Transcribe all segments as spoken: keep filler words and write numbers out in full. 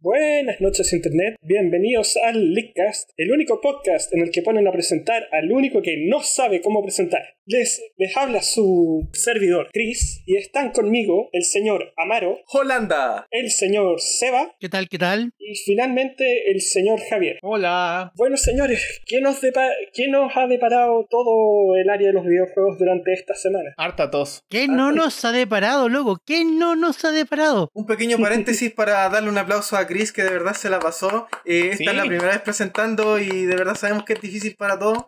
Buenas noches Internet, bienvenidos al Leakcast, el único podcast en el que ponen a presentar al único que no sabe cómo presentar. Les, les habla su servidor Chris y están conmigo el señor Amaro, Holanda, el señor Seba, ¿Qué tal, qué tal? Y finalmente el señor Javier. Hola. Bueno señores, ¿qué nos, depa- ¿qué nos ha deparado todo el área de los videojuegos durante esta semana? Harta tos. ¿Qué no nos ha deparado, loco? ¿Qué no nos ha deparado? Un pequeño paréntesis para darle un aplauso a Chris, que de verdad se la pasó. Eh, esta Sí. es la primera vez presentando y de verdad sabemos que es difícil para todos.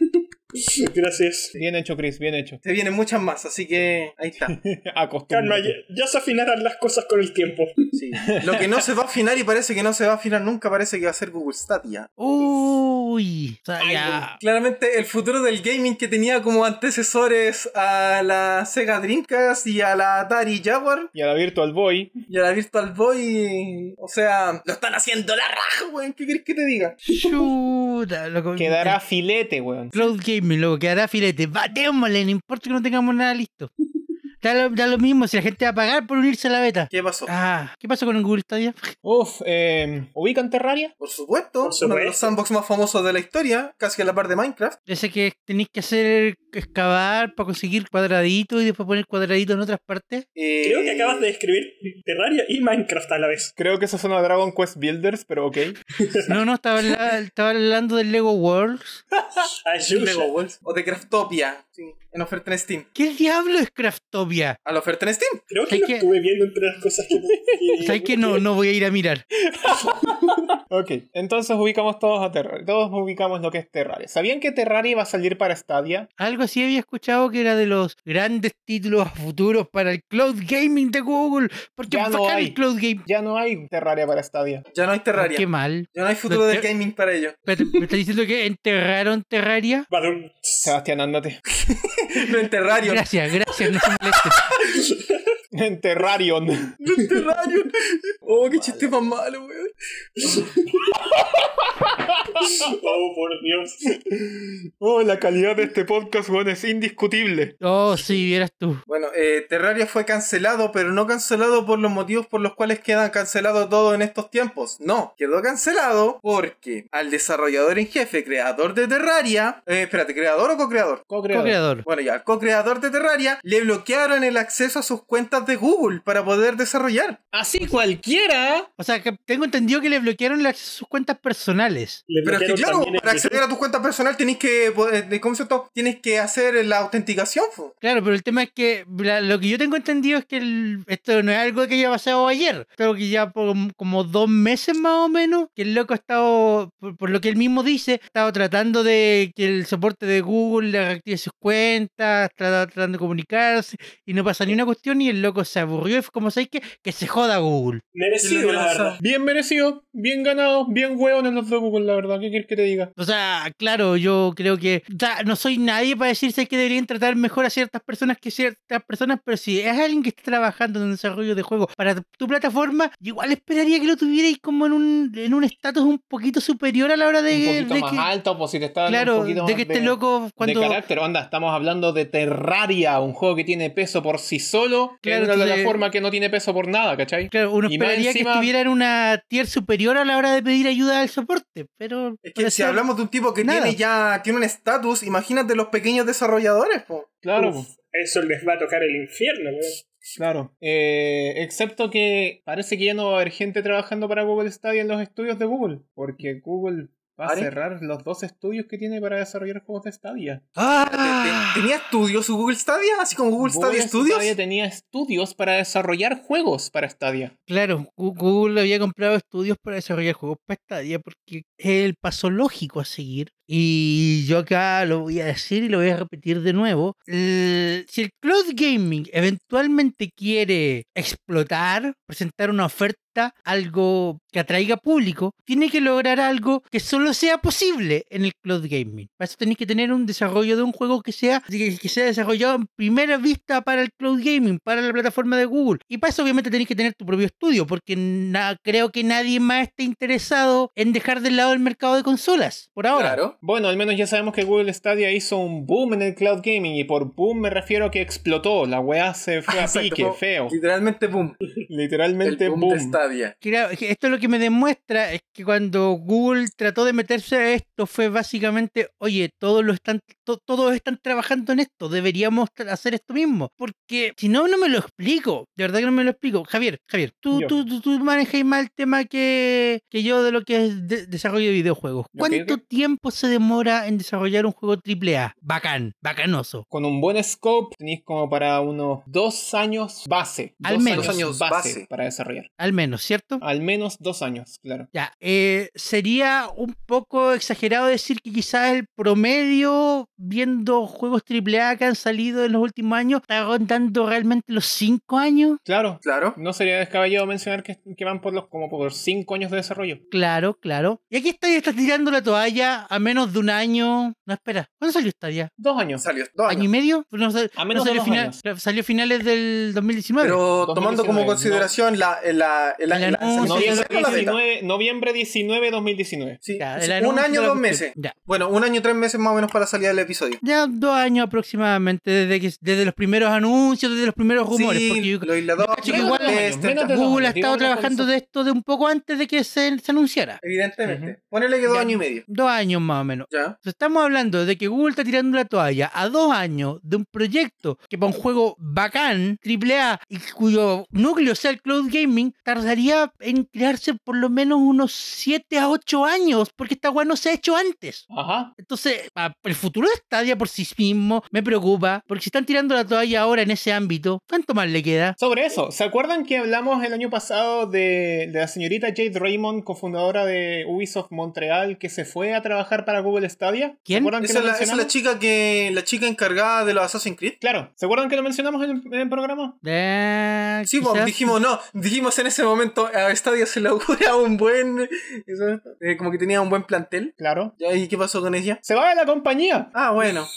Gracias. Bien hecho, Chris, bien hecho. Se vienen muchas más, así que ahí está. Acostúmbrate. Calma, ya, ya se afinarán las cosas con el tiempo. Sí. Lo que no se va a afinar y parece que no se va a afinar nunca, parece que va a ser Google Stadia. Uy. O sea, Ay, ya. Claramente el futuro del gaming, que tenía como antecesores a la Sega Dreamcast y a la Atari Jaguar Y a la Virtual Boy. y a la Virtual Boy, o sea, lo están haciendo la raja, weón. ¿Qué querés que te diga? Chuta, loco. Quedará filete, weón. Cloud Gaming, loco, quedará filete. Batémosle, no importa que no tengamos nada listo. Da lo, da lo mismo si la gente va a pagar por unirse a la beta. ¿Qué pasó? Ah, ¿qué pasó con el Google Stadia? Uf, eh, ¿ubican Terraria? Por supuesto, Por supuesto. uno de los sandbox más famosos de la historia, casi a la par de Minecraft. Ese que tenéis que hacer excavar para conseguir cuadraditos y después poner cuadraditos en otras partes. Eh, Creo que acabas de describir Terraria y Minecraft a la vez. Creo que eso suena a Dragon Quest Builders, pero ok. No, no, estaba, habla- estaba hablando del Lego Worlds. Ayuda. Lego Worlds. O de Craftopia, sí, en oferta en Steam. ¿Qué diablo es Craftopia? ¿A la oferta en Steam? Creo que ¿Sabes lo qué? estuve viendo entre las cosas que... que- ¿Sabes que no, no voy a ir a mirar? Ok, entonces ubicamos todos a Terraria. Todos ubicamos lo que es Terraria. ¿Sabían que Terraria iba a salir para Stadia? Algo así había escuchado que era de los grandes títulos futuros para el cloud gaming de Google. Porque Ya no bacán hay. el cloud game. Ya no hay Terraria para Stadia. Ya no hay Terraria. Qué mal. Ya no hay futuro Lo del te- gaming para ello. Espérate, ¿me estás diciendo que enterraron Terraria? Badum. Sebastián, ándate. No en Terrario. Gracias, gracias, no se molesten. En Terrarion. No en Terrario. Oh, qué chiste más malo, weón. Oh, por Dios. Oh, la calidad de este podcast, weón, es indiscutible. Oh, sí, vieras tú. Bueno, eh, Terraria fue cancelado, pero no cancelado por los motivos por los cuales quedan cancelados todo en estos tiempos. No, quedó cancelado porque al desarrollador en jefe, creador de Terraria, eh, espérate, ¿creador o co-creador? Co-creador. Co-creador. Bueno, ya, al co-creador de Terraria le bloquearon el acceso a sus cuentas de Google para poder desarrollar. Así cualquiera. O sea, que tengo entendido que le bloquearon el acceso a sus cuentas personales. Le Pero es que bloquearon claro, también el para acceder a tu cuenta personal tienes que, eh, ¿cómo se llama? Tienes que hacer la autenticación, fo. Claro, pero el tema es que la- lo que yo tengo entendido es que el- esto no es algo que haya pasado ayer. Creo que ya por como dos meses más o menos, que el loco ha estado, por, por lo que él mismo dice, ha estado tratando de que el soporte de Google le reactive sus cuentas, está tratando de comunicarse y no pasa ni una cuestión y el loco se aburrió y fue como, ¿sabes qué? Que se joda Google. Merecido, la verdad. Bien merecido, bien ganado, bien hueón en los de Google, la verdad. ¿Qué quieres que te diga? O sea, claro, yo creo que o sea, no soy nadie para decirse que deberían tratar mejor a ciertas personas que ciertas personas, pero si es alguien que está trabajando en un desarrollo de juego para tu plataforma, yo igual esperaría que lo tuvierais como en un en un estatus un poquito superior a la hora de, Un poquito de más que, alto, pues si te está dando claro, un poquito de más que este loco cuando de carácter, onda, estamos hablando de Terraria, un juego que tiene peso por sí solo, que Claro, es una entonces- plataforma que no tiene peso por nada, ¿cachai? claro, uno y más esperaría encima- que estuviera en una tier superior a la hora de pedir ayuda al soporte, pero Es que parece- si hablamos de un tipo que nada. tiene ya tiene un estatus, imagínate los pequeños desarrolladores, po. Claro, Uf, eso les va a tocar el infierno, weón. claro. Eh, excepto que parece que ya no va a haber gente trabajando para Google Stadia en los estudios de Google, porque Google va a ¿Vale? cerrar los dos estudios que tiene para desarrollar juegos de Stadia. ¡Ah! ¿Te- te- ¿Tenía estudios su Google Stadia? Así como Google Stadia Google Studios. Stadia tenía estudios para desarrollar juegos para Stadia. Claro, Gu- Google había comprado estudios para desarrollar juegos para Stadia porque es el paso lógico a seguir. Y yo acá lo voy a decir y lo voy a repetir de nuevo. El- si el cloud gaming eventualmente quiere explotar, presentar una oferta, algo que atraiga público, tiene que lograr algo que solo sea posible en el cloud gaming. Para eso tenéis que tener un desarrollo de un juego que sea, que, que sea desarrollado en primera vista para el cloud gaming, para la plataforma de Google. Y para eso obviamente tenéis que tener tu propio estudio, porque na- creo que nadie más está interesado en dejar de lado el mercado de consolas, por ahora. Claro. Bueno, al menos ya sabemos que Google Stadia hizo un boom en el cloud gaming, y por boom me refiero a que explotó. La weá se fue a Exacto, pique, fue feo. Literalmente, boom. Literalmente El boom boom. de Stadia. Stadia. Claro, es que esto lo que me demuestra es que cuando Google trató de meterse a esto fue básicamente, oye, todos lo están, to- todos están trabajando en esto, deberíamos tra- hacer esto mismo. Porque si no, no me lo explico. De verdad que no me lo explico. Javier, Javier, tú, Yo. tú, tú, tú manejas más el tema que, que yo de lo que es de- desarrollo de videojuegos. ¿Cuánto ok. tiempo se demora en desarrollar un juego triple A? Bacán, bacanoso. Con un buen scope tenéis como para unos dos años base. Al dos menos. Dos años base, base. para desarrollar. Al menos, ¿cierto? Al menos dos años, claro. Ya, eh, sería un poco exagerado decir que quizás el promedio, viendo juegos triple A que han salido en los últimos años, está rondando realmente los cinco años. Claro. Claro. No sería descabellado mencionar que, que van por los como por cinco años de desarrollo. Claro, claro. Y aquí Stadia está tirando la toalla a menos de un año. No, espera, ¿cuándo salió Stadia? Dos años. Salió dos ¿Año y años. medio? No, sal- A menos no de salió, dos años. salió finales del dos mil diecinueve. Pero tomando como dos mil diecinueve, consideración la, la, la, El la- anuncio. la- Noviembre la beta. diecinueve, noviembre diecinueve, dos mil diecinueve. Sí, Ya, sí, el un anuncio año, de la dos cuestión. meses. Ya. Bueno, un año, tres meses más o menos para la salida del episodio. Ya dos años aproximadamente, desde que desde los primeros anuncios, desde los primeros rumores. Sí, porque yo- los isladores, cacho que igual los años, testers, menos de dos Google ha años, estado digámoslo por trabajando eso. de esto de un poco antes de que se, se anunciara. evidentemente. Ujú. Ponele que dos Ya. años y medio. Dos años más o menos. Ya. Entonces, estamos hablando de que Google está tirando la toalla a dos años de un proyecto que para un juego bacán, triple A, y cuyo núcleo sea el cloud gaming, tardaría en crearse por lo menos unos siete a ocho años, porque esta weá no se ha hecho antes. Ajá. Entonces, pa- el futuro de Stadia por sí mismo me preocupa, porque si están tirando la toalla ahora en ese ámbito, ¿cuánto más le queda? Sobre eso, ¿se acuerdan que hablamos el año pasado de, de la señorita Jade Raymond, cofundadora de Ubisoft Montreal, que se fue a trabajar para Google Stadia? ¿Quién? ¿Se acuerdan que Esa lo es la, esa es la mencionamos? chica que la chica encargada de los Assassin's Creed. Claro, ¿se acuerdan que lo mencionamos en el, en el programa? Eh, Sí, pues, quizás- dijimos no, dijimos en ese momento a Stadia se le augura un buen, eso, eh, como que tenía un buen plantel. Claro. ¿Ya? ¿Y qué pasó con ella? Se va de la compañía. Ah, bueno.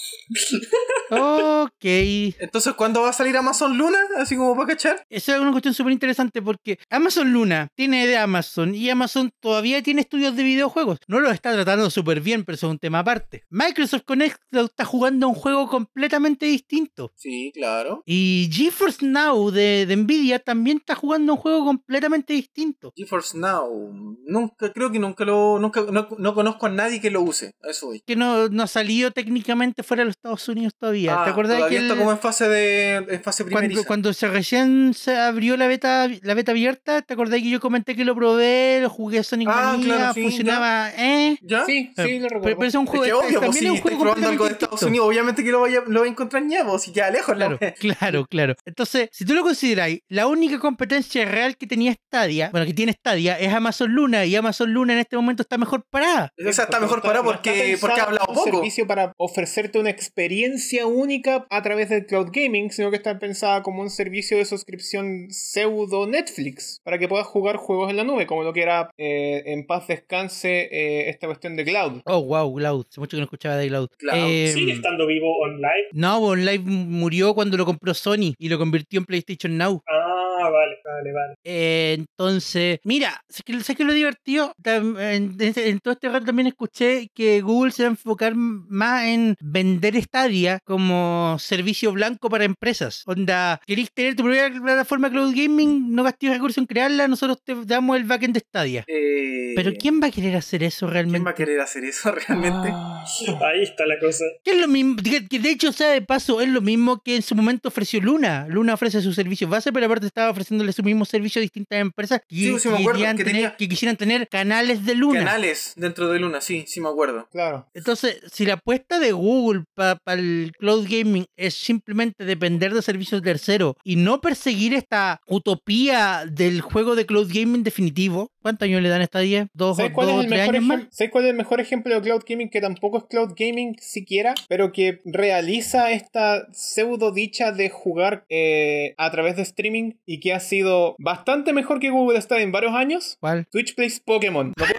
Ok. Entonces, ¿cuándo va a salir Amazon Luna? Así como para cachar. Esa es una cuestión súper interesante porque Amazon Luna tiene de Amazon y Amazon todavía tiene estudios de videojuegos. No lo está tratando súper bien, pero eso es un tema aparte. Microsoft Connect está jugando un juego completamente distinto. Sí, claro. Y GeForce Now de, de Nvidia también está jugando un juego completamente distinto. GeForce Now. Nunca, creo que nunca lo. Nunca, no, no conozco a nadie que lo use. A eso voy. Que no, no ha salido técnicamente fuera de los Estados Unidos todavía. Ah, ¿Te acuerdas todavía que está el- como en fase de. En fase cuando, primeriza. cuando se recién se abrió la beta la beta abierta, ¿te acordás que yo comenté que lo probé, lo jugué a Sonic Ah, Mania, claro, sí, funcionaba, eh? ¿Ya? Sí, sí, Eh, lo pero, recuerdo. pero es un Es juego que este- obvio, pues también si es un estáis juego probando algo de completamente Estados distinto. Unidos, obviamente que lo vaya, lo va a encontrar ñevo, si queda lejos. Claro, la- claro, claro. Entonces, si tú lo consideráis, la única competencia real que tenía Stadia, bueno, que tiene Stadia, es Amazon Luna, y Amazon Luna en este momento está mejor parada. O sea, está mejor parado no porque, pensado porque ha hablado como un poco. servicio para ofrecerte una experiencia única a través del cloud gaming, sino que está pensada como un servicio de suscripción pseudo Netflix, para que puedas jugar juegos en la nube, como lo que era eh, en paz descanse eh, esta cuestión de cloud. Oh, wow, Cloud. Hace mucho que no escuchaba de Cloud. Cloud, Eh, Sigue estando vivo online. No, OnLive murió cuando lo compró Sony y lo convirtió en PlayStation Now. Ah, vale, vale, vale. Eh, entonces, mira, sé que, sé que lo divertido, tam- en, en- en todo este rato también escuché que Google se va a enfocar m- más en vender Stadia como servicio blanco para empresas. Onda, ¿queréis tener tu propia plataforma cloud gaming? No gastéis recursos en crearla, nosotros te damos el backend de Stadia. Eh, Pero ¿quién va a querer hacer eso realmente? ¿Quién va a querer hacer eso realmente? Ah, Ahí está la cosa. Que es lo mismo, que, que de hecho, sea de paso, es lo mismo que en su momento ofreció Luna. Luna ofrece su servicio base, pero aparte estaba ofreciéndole su mismo servicio a distintas empresas que, Sí, sí me acuerdo, querían que tener- tenía- que quisieran tener canales de Luna. Canales dentro de Luna, sí, sí me acuerdo. claro. Entonces, si la apuesta de Google para el cloud gaming es simplemente depender de servicios terceros y no perseguir esta utopía del juego de cloud gaming definitivo, ¿cuántos años le dan a esta día? ¿Dos, ¿Sabes o cuál, es dos el tres mejor años más? ejem- ¿Sabes cuál es el mejor ejemplo de cloud gaming que tampoco es cloud gaming siquiera, pero que realiza esta pseudo dicha de jugar eh, a través de streaming y que ha sido bastante mejor que Google Stadia en varios años? ¿Cuál? Twitch Plays Pokémon. No puedo creer que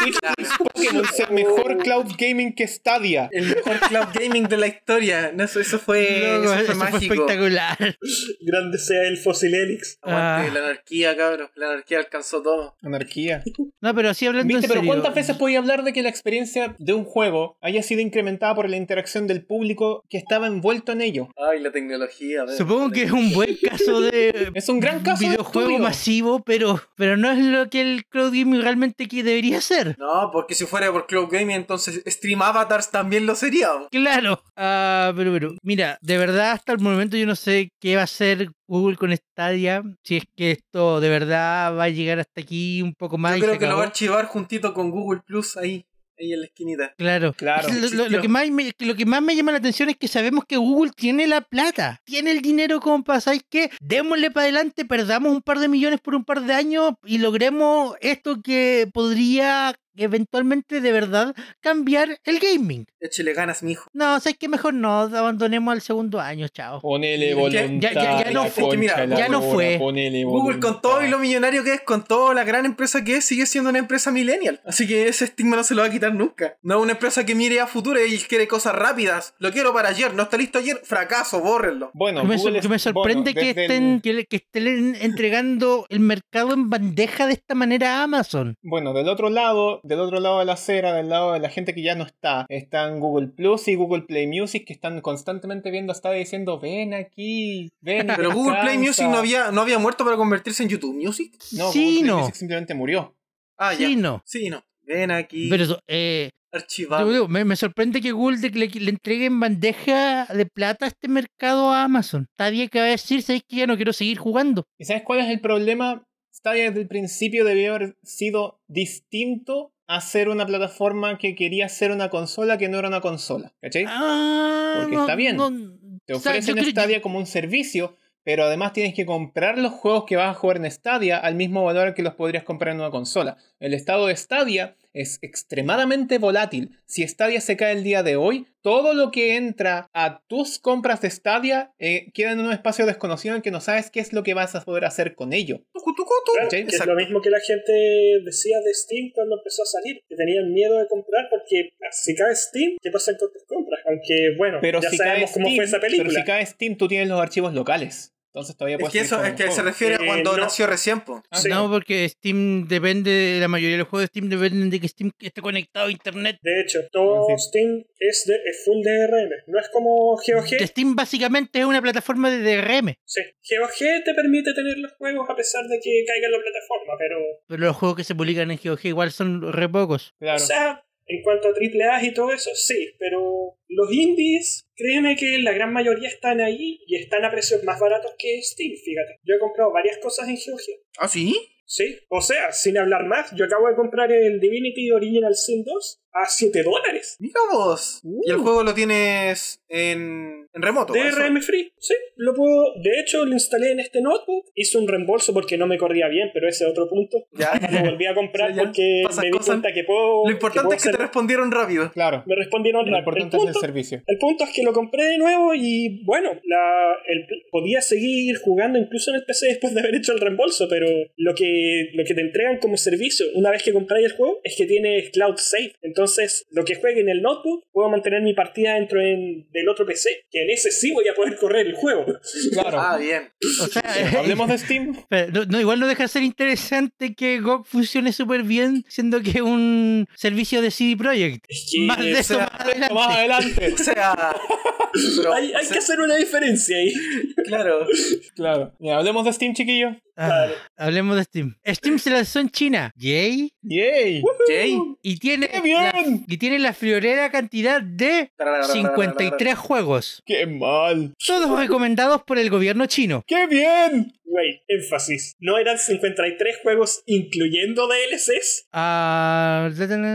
Switch y Pokémon sea mejor cloud gaming que Stadia. El mejor cloud gaming de la historia. No, eso, eso fue, Loco, eso fue eso fue mágico. espectacular. Grande sea el fósil Helix. Aguante, Ah. la anarquía, cabrón. La anarquía alcanzó todo. Anarquía. No, pero sí hablando ¿Viste? en Pero serio. ¿cuántas veces podía hablar de que la experiencia de un juego haya sido incrementada por la interacción del público que estaba envuelto en ello? Ay, la tecnología. ¿ves? Supongo que es un buen caso de Es un gran caso de videojuego estudio. masivo, pero, pero no es lo que el cloud gaming realmente que debería ser. No, porque si fuera por cloud gaming, entonces Stream Avatars también lo sería. Claro. Ah, pero, pero, mira, de verdad hasta el momento yo no sé qué va a hacer Google con Stadia, si es que esto de verdad va a llegar hasta aquí un poco más. Yo y creo se que lo va a acabó. archivar juntito con Google Plus ahí, ahí en la esquinita. Claro, Claro. Lo, lo- lo que más me, lo que más me llama la atención es que sabemos que Google tiene la plata, tiene el dinero como para, ¿sabes qué? Démosle para adelante, perdamos un par de millones por un par de años y logremos esto que podría eventualmente de verdad cambiar el gaming. Échale ganas, mijo. No, ¿sabes qué? Mejor no, abandonemos al segundo año, chao. Ponele Es que voluntad. ya- ya- ya no la fue- concha mira, de la ya no lora, fue. ponele Google, con todo y lo voluntad. millonario que es, con toda la gran empresa que es, sigue siendo una empresa millennial. Así que ese estigma no se lo va a quitar nunca. No es una empresa que mire a futuro y quiere cosas rápidas. Lo quiero para ayer, no está listo ayer, fracaso, bórrenlo. Bueno, Que me, Google sor- que me es- sorprende bueno, que, desde estén, el- que, le- que estén entregando el mercado en bandeja de esta manera a Amazon. Bueno, del otro lado, del otro lado de la acera, del lado de la gente que ya no está, están Google Plus y Google Play Music que están constantemente viendo hasta diciendo, ven aquí, ven. Pero Google Play descansa". Music no había, no había muerto para convertirse en YouTube Music. No, Sí, Google Play no. Music simplemente murió. Ah, Sí, ya. no. Sí, no. Ven aquí. Pero eso, eh, archivado. yo digo, me, me sorprende que Google de- le, le entregue en bandeja de plata este mercado a Amazon. Está bien que va a decir, ¿sabes que ya no quiero seguir jugando? ¿Y sabes cuál es el problema? Stadia desde el principio debió haber sido distinto a ser una plataforma que quería ser una consola que no era una consola. ¿Cachai? Ah, Porque no, está bien. no, Te o sea, ofrecen yo creo- Stadia como un servicio, pero además tienes que comprar los juegos que vas a jugar en Stadia al mismo valor que los podrías comprar en una consola. El estado de Stadia es extremadamente volátil. Si Stadia se cae el día de hoy, todo lo que entra a tus compras de Stadia eh, queda en un espacio desconocido en que no sabes qué es lo que vas a poder hacer con ello. Tucu, tucu, tucu. Claro, ¿cachai? que es Exacto. lo mismo que la gente decía de Steam cuando empezó a salir, que tenían miedo de comprar porque si cae Steam, ¿qué pasa con tus compras? Aunque, bueno, Pero ya si cae sabemos cómo Steam, fue esa pero película. si cae Steam, tú tienes los archivos locales. Entonces todavía Es puedes que seguir eso jugando es que el se juego. refiere a Eh, cuando no. nació recién, po. Ah, Sí. No, porque Steam depende, la mayoría de los juegos de Steam dependen de que Steam esté conectado a internet. De hecho, todo Sí. Steam es, de, es full D R M. No es como G O G. Steam básicamente es una plataforma de D R M, Sí, G O G te permite tener los juegos a pesar de que caiga en la plataforma, pero... pero los juegos que se publican en G O G igual son re pocos. Claro. O sea, en cuanto a triple A y todo eso, sí, pero los indies, créeme que la gran mayoría están ahí y están a precios más baratos que Steam, fíjate. Yo he comprado varias cosas en G O G. ¿Ah, sí? Sí, o sea, sin hablar más, yo acabo de comprar el Divinity Original Sin dos a siete dólares. Mira vos. Uh. Y el juego lo tienes en, en remoto. D eso. R M free, sí, lo puedo. De hecho, lo instalé en este notebook. Hice un reembolso porque no me corría bien, pero ese es otro punto. Ya. Lo volví a comprar Sí, ya. porque Pasan me di cosas. cuenta que puedo. Lo importante puedo es que te hacer- respondieron rápido. Claro. Me respondieron Lo rápido. El importante es el punto, servicio. el punto es que lo compré de nuevo y bueno, la, el- podía seguir jugando incluso en el P C después de haber hecho el reembolso, pero lo que, lo que te entregan como servicio una vez que compráis el juego es que tienes Cloud Save. Entonces, lo que juegue en el notebook, puedo mantener mi partida dentro en- del otro P C, que en ese sí voy a poder correr el juego. Claro. Ah, bien. O sea, Hablemos de Steam. pero no, no, igual no deja de ser interesante que G O G funcione súper bien, siendo que es un servicio de C D Projekt. Es que Más de o eso sea, más adelante. Más adelante. O sea. pero, hay, hay o sea, que hacer una diferencia ahí. Claro. Claro. Ya, hablemos de Steam, chiquillos. Ah, hablemos de Steam. Steam se lanzó en China. Yay. ¡Yay! Jay. Y tiene, ¡Qué bien! la, y tiene la friolera cantidad de cincuenta y tres juegos. ¡Qué mal! Todos recomendados por el gobierno chino. ¡Qué bien! Wait, énfasis. ¿No eran cincuenta y tres juegos incluyendo D L Cs? Ah,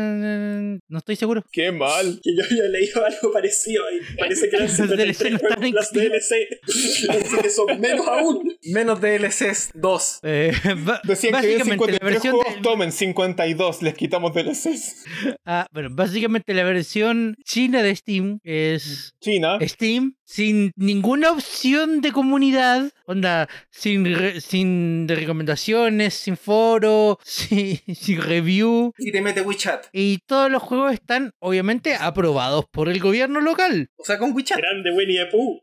no estoy seguro. ¡Qué mal! Que yo había leído algo parecido ahí. Parece que eran Los cincuenta y D L C tres no juegos están plus D L C. Así que son menos aún. Menos D L Cs dos. Eh, ba- Decían que había básicamente la cincuenta y tres versión juegos, de- tomen cincuenta y dos, les quitamos D L Cs. ah, bueno, básicamente la versión china de Steam es China. Steam sin ninguna opción de comunidad, onda, sin, re- sin de recomendaciones, sin foro, sin, sin review. Y te mete WeChat. Y todos los juegos están, obviamente, aprobados por el gobierno local. O sea, con WeChat. Grande Winnie the Pooh.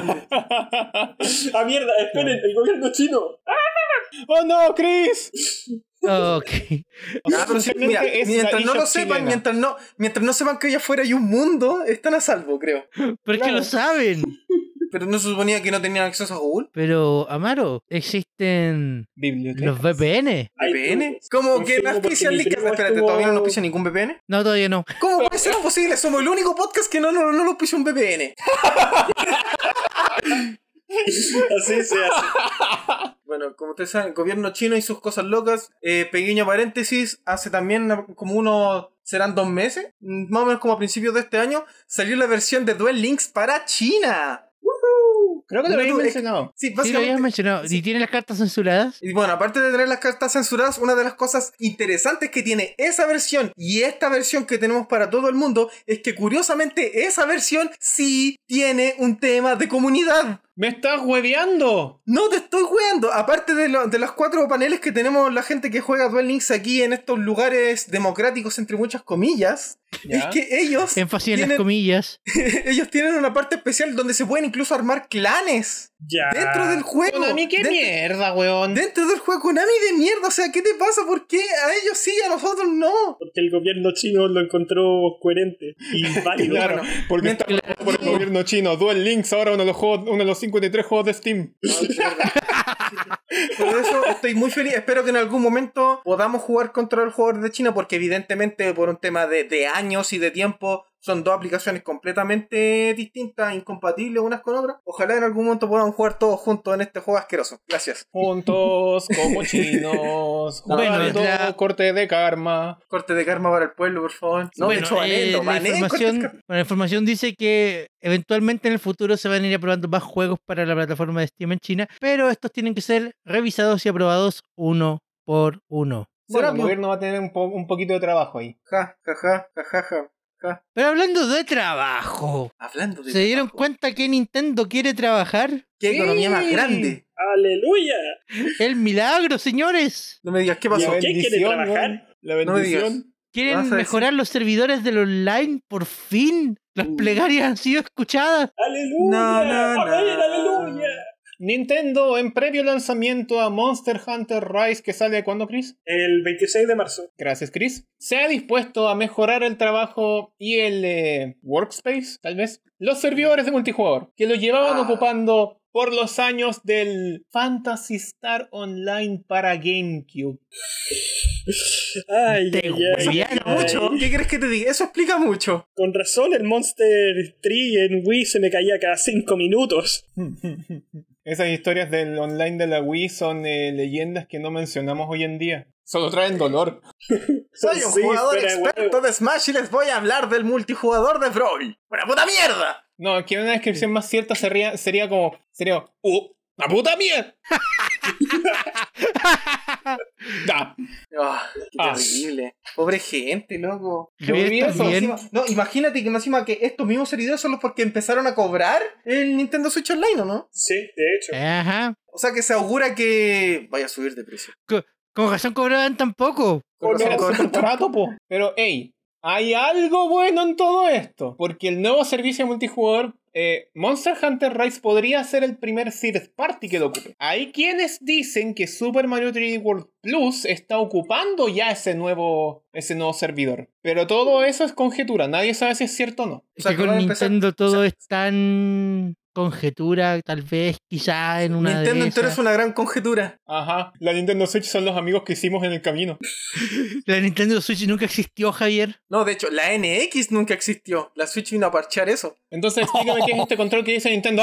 Ah, mierda, esperen, el gobierno chino. ¡Oh no, Chris! Ok. Ah, pero sí, mira, Es mientras la no lo eShop sepan, chilena. mientras no, mientras no sepan que allá afuera hay un mundo, están a salvo, creo. Pero es que Claro. lo saben. Pero no se suponía que no tenían acceso a Google. Pero, Amaro, existen Biblioteca. los V P N. Ay, ¿V P N? tú- ¿Cómo confirmo que no porque auspician mi Lickers? primo Espérate, estuvo- ¿todavía no nos auspician ningún V P N? No, todavía no. ¿Cómo puede ser posible? Somos el único podcast que no, no, no lo auspicia un V P N. Así se hace. Bueno, como ustedes saben, el gobierno chino y sus cosas locas. Eh, pequeño paréntesis, hace también como unos, serán dos meses, mm, más o menos como a principios de este año, salió la versión de Duel Links para China. Creo que lo Mira habéis tú, es- mencionado. Sí, Sí, lo habías básicamente. mencionado. ¿Y tiene las cartas censuradas? Y bueno, aparte de tener las cartas censuradas, una de las cosas interesantes que tiene esa versión y esta versión que tenemos para todo el mundo es que curiosamente esa versión sí tiene un tema de comunidad. ¡Me estás hueveando! No te estoy weando. Aparte de, lo- de los cuatro paneles que tenemos la gente que juega Duel Links aquí en estos lugares democráticos, entre muchas comillas, ¿Ya? es que ellos Énfasis en las tienen, comillas. ellos tienen una parte especial donde se pueden incluso armar clanes Ya. dentro del juego. Konami, qué Dentro- mierda, weón. Dentro del juego, Konami de mierda, o sea, ¿qué te pasa? ¿Por qué a ellos sí y a nosotros no? Porque el gobierno chino lo encontró coherente y válido. Claro, Bueno, porque mientras- está por el gobierno chino. Duel Links, ahora uno de los juegos, uno de los cincuenta y tres juegos de Steam. Por eso estoy muy feliz. Espero que en algún momento podamos jugar contra el jugador de China, porque evidentemente por un tema de, de años y de tiempo son dos aplicaciones completamente distintas, incompatibles unas con otras. Ojalá en algún momento podamos jugar todos juntos en este juego asqueroso. Gracias. Juntos, como chinos, Bueno, jugando la- corte de karma. Corte de karma para el pueblo, por favor. No, bueno, de hecho, banenlo, eh, la, banen, información, corte de karma. bueno, la información dice que eventualmente en el futuro se van a ir aprobando más juegos para la plataforma de Steam en China, pero estos tienen que ser revisados y aprobados uno por uno. Bueno, el Será gobierno va a tener un, po- un poquito de trabajo ahí. Ja, ja, ja, ja, ja, ja, ja. Pero hablando de trabajo, Hablando de ¿se dieron trabajo. cuenta que Nintendo quiere trabajar? ¿Qué Sí. economía más grande? ¡Aleluya! ¡El milagro, señores! No me digas, ¿qué ¿Y pasó? a quién quiere trabajar? weón. La No me digas. bendición. ¿Quieren ¿Vas a decir? mejorar los servidores del online? ¡Por fin! Las Uh. plegarias han sido escuchadas. ¡Aleluya! No, no, no. ¡Amén, aleluya! Nintendo en previo lanzamiento a Monster Hunter Rise, que sale ¿cuándo, Chris? El veintiséis de marzo. Gracias, Chris. Se ha dispuesto a mejorar el trabajo y el eh, workspace, tal vez, los servidores de multijugador, que lo llevaban Ah. ocupando por los años del Phantasy Star Online para GameCube. Ay, Te ay, ay, huevearon ay. Mucho. ¿Qué crees que te diga? Eso explica mucho. Con razón, el Monster tres en Wii se me caía cada cinco minutos. Esas historias del online de la Wii son eh, leyendas que no mencionamos hoy en día. Solo traen dolor. Soy un Sí, jugador fuera de experto huevo. de Smash y les voy a hablar del multijugador de Brawl. ¡Una puta mierda! No, aquí una descripción más cierta sería, sería como... Sería... ¡Uh! ¡La puta mierda! Da. Ah, qué Ah. terrible. Pobre gente, loco. Javier, Yo ¿estás bien? encima- No, imagínate que encima que estos mismos servidores son los porque empezaron a cobrar el Nintendo Switch Online, ¿o no? Sí, de hecho. Ajá. O sea que se augura que vaya a subir de precio. Con razón cobraban tan poco. Oh, no. Era Con- súper barato, po. Pero, hey, hay algo bueno en todo esto. Porque el nuevo servicio multijugador, eh, Monster Hunter Rise, podría ser el primer third party que lo ocupe. Hay quienes dicen que Super Mario tres D World Plus está ocupando ya ese nuevo, ese nuevo servidor. Pero todo eso es conjetura. Nadie sabe si es cierto o no. Es sea, que que con van a empezar- Nintendo todo o sea- es tan conjetura, tal vez, quizá en una Nintendo de entero esas. es una gran conjetura. Ajá. La Nintendo Switch son los amigos que hicimos en el camino. La Nintendo Switch nunca existió, Javier. No, de hecho, la N X nunca existió. La Switch vino a parchear eso. Entonces explícame qué es este control que dice Nintendo.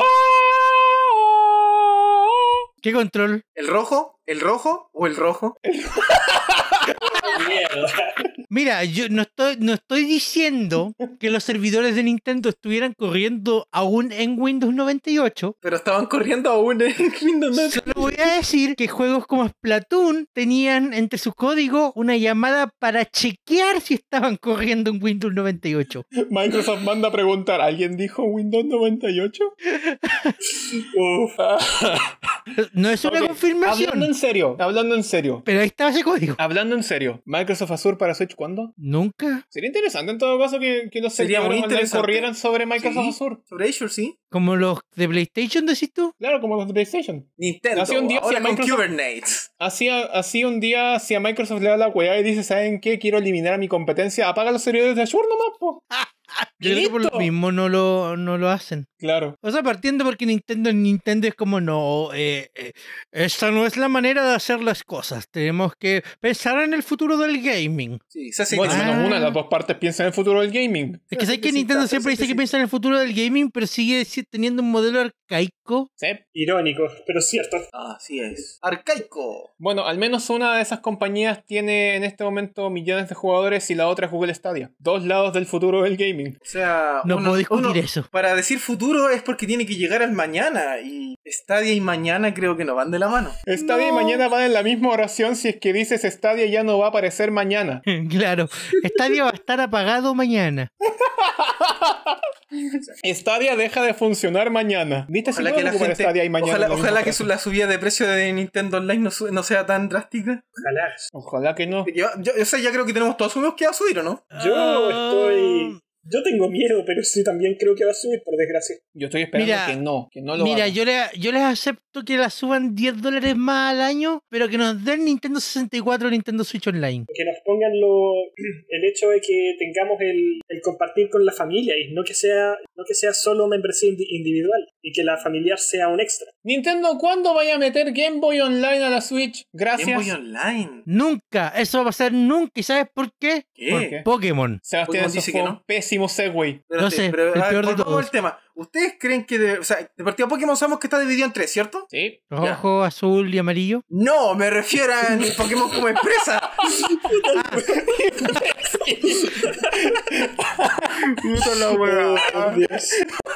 ¿Qué control? ¿El rojo? ¿El rojo o el rojo? Mierda. Mira, yo no estoy, no estoy diciendo que los servidores de Nintendo estuvieran corriendo aún en Windows noventa y ocho. Pero estaban corriendo aún en Windows noventa y ocho. Solo voy a decir que juegos como Splatoon tenían entre su código una llamada para chequear si estaban corriendo en Windows noventa y ocho. Microsoft manda a preguntar, ¿alguien dijo Windows noventa y ocho? Uf. No es una Ok, confirmación. Hablando en serio, hablando en serio. Pero ahí estaba ese código. Hablando en serio, ¿Microsoft Azure para Switch cuándo? Nunca. Sería interesante en todo caso que, que los Sería muy servidores online interesante. corrieran sobre Microsoft Sí. Azure. Sobre Azure, sí. Como los de PlayStation, decís tú. Claro, como los de PlayStation. Nintendo, Hace un día ahora sí, con Microsoft- Kubernetes. Así, así un día, si a Microsoft le da la weá y dice, ¿saben qué? Quiero eliminar a mi competencia, apaga los servidores de Azure nomás, po. Yo creo que por lo ¡Listo! mismo no lo, no lo hacen. Claro. O sea, partiendo porque Nintendo Nintendo es como, no, eh, eh, esta no es la manera de hacer las cosas. Tenemos que pensar en el futuro del gaming. Sí, se hace Bueno, Ah. menos una de las dos partes piensa en el futuro del gaming. Es que Sí, sé que sí, Nintendo claro, siempre sí, dice sí. que piensa en el futuro del gaming, pero sigue si- teniendo un modelo arcaico. ¿Sí? Irónico, pero cierto. Así es. Arcaico. Bueno, al menos una de esas compañías tiene en este momento millones de jugadores y la otra es Google Stadia. Dos lados del futuro del gaming. O sea, No uno- puedo discutir uno, eso. para decir futuro es porque tiene que llegar al mañana. Y Stadia y mañana creo que no van de la mano. Stadia y No. mañana van en la misma oración si es que dices Stadia ya no va a aparecer mañana. Claro, Stadia va a estar apagado mañana. Stadia deja de funcionar mañana. ¿Viste? Si Ojalá puedo que la ocupar gente, Stadia y mañana. ojalá, en la misma ojalá que frase. su- la subida de precio de Nintendo Online no, su- no sea tan drástica. Ojalá. Ojalá que no. Yo, yo, yo sé, ya creo que tenemos todos asumidos que va a subir, ¿o no? Yo Ah, estoy. Yo tengo miedo, pero sí también creo que va a subir, por desgracia. Yo estoy esperando Mira, que no, que no lo Mira, haga. yo, le, yo les acepto que la suban diez dólares más al año, pero que nos den Nintendo sesenta y cuatro o Nintendo Switch Online. Que nos pongan lo, el hecho de que tengamos el, el compartir con la familia y no que sea, no que sea solo membresía indi- individual y que la familiar sea un extra. Nintendo, ¿cuándo vaya a meter Game Boy Online a la Switch? Gracias. Game Boy Online. Nunca, eso va a pasar nunca. ¿Y sabes por qué? ¿Qué? ¿Por qué? Pokémon. Sebastián, Pokémon eso dice fue que un no. pésimo segue. No sé, pero, el a ver, peor de volvamos todos. al tema. ¿Ustedes creen que de, o sea, de partida Pokémon sabemos que está dividido en tres, ¿cierto? Sí. Rojo, azul y amarillo. No, me refiero a Pokémon como empresa. Puta la Oh, por Dios.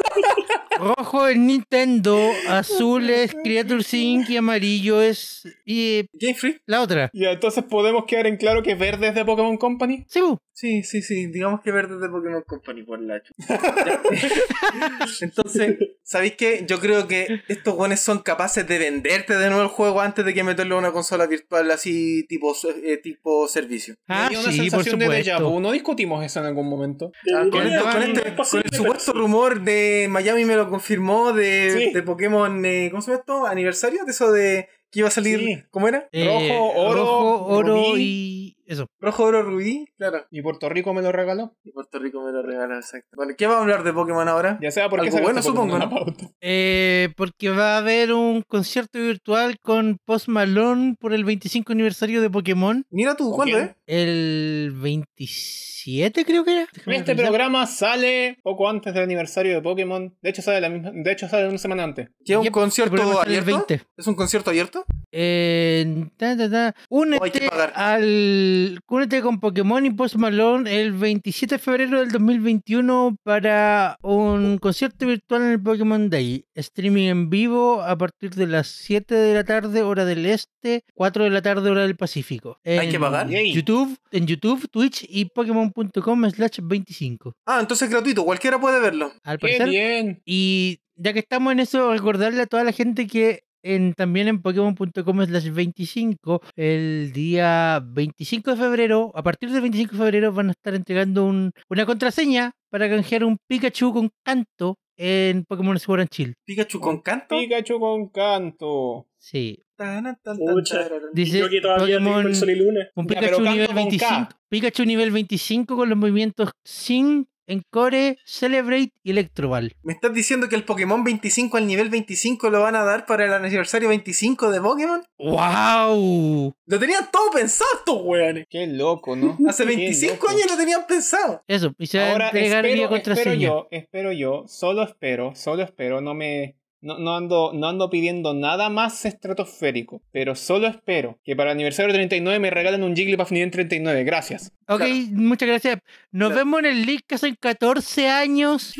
Rojo es Nintendo, azul es Creatures Incorporated y amarillo es... y Game Freak. la otra. Ya, entonces podemos quedar en claro que verde es de Pokémon Company. Sí, bu. Sí, sí, sí. Digamos que verde de Pokémon Company por la chucha. Entonces, ¿sabéis qué? Yo creo que estos guanes son capaces de venderte de nuevo el juego antes de que meterlo en una consola virtual así tipo, eh, tipo servicio. Ah, Me dio una sí, por sensación de déjà supuesto. vu. No discutimos eso en algún momento. Ah, con, Debería- esto- con Deberían- este, es con posible, el pero supuesto sí. rumor de Miami me lo confirmó de, Sí. de Pokémon, eh, ¿cómo se llama esto? Aniversario, de eso de que iba a salir, Sí. ¿cómo era? Eh, Rojo, oro, rojo, oro rubí. y eso. Rojo, oro, rubí, claro. Y Puerto Rico me lo regaló. Y Puerto Rico me lo regaló, exacto. Bueno, ¿qué vamos a hablar de Pokémon ahora? Ya sea porque Algo se bueno, supongo, ¿no? Eh, porque va a haber un concierto virtual con Post Malone por el veinticinco aniversario de Pokémon. Mira tú, ¿Con ¿cuándo, quién? eh? El veintisiete creo que era. Déjame Este revisar. programa sale poco antes del aniversario de Pokémon. De hecho, sale la misma, de hecho sale una semana antes. ¿Qué es un Yep, concierto el programa sale el abierto? veinte. ¿Es un concierto abierto? Eh, ta, ta, ta. O hay que Únete pagar. al únete con Pokémon y Post Malone el veintisiete de febrero del dos mil veintiuno para un concierto virtual en el Pokémon Day. Streaming en vivo a partir de las siete de la tarde, hora del este, cuatro de la tarde, hora del Pacífico. ¿Hay En que pagar? Yay. YouTube, en YouTube, Twitch y Pokémon punto com slash veinticinco. Ah, entonces es gratuito, cualquiera puede verlo. Al ¡Qué parecer. bien! Y ya que estamos en eso, recordarle a toda la gente que en, también en Pokémon punto com slash veinticinco, el día veinticinco de febrero, a partir del veinticinco de febrero van a estar entregando un, una contraseña para canjear un Pikachu con canto en Pokémon Sword and Shield. Pikachu con canto. Pikachu con canto. Sí. Tan, tan, tan, Pucha. tararán. Dice Yo que todavía Pokémon- tengo el sol y luna. Un Ya, Pikachu pero canto nivel con veinticinco. K. Pikachu nivel veinticinco con los movimientos Sing, Encore, Celebrate y Electroball. ¿Me estás diciendo que el Pokémon veinticinco al nivel veinticinco lo van a dar para el aniversario veinticinco de Pokémon? ¡Wow! Lo tenían todo pensado estos weones. Qué loco, ¿no? Hace Qué veinticinco loco. años lo tenían pensado. Eso, y se va a Ahora entregar vía espero, espero contraseña. yo, espero yo, solo espero, solo espero, no me, No, no, ando, no ando pidiendo nada más estratosférico, pero solo espero que para el aniversario treinta y nueve me regalen un Jigglypuff nivel treinta y nueve. Gracias. Ok, Claro. muchas gracias. Nos Claro. vemos en el Leadcast en catorce años.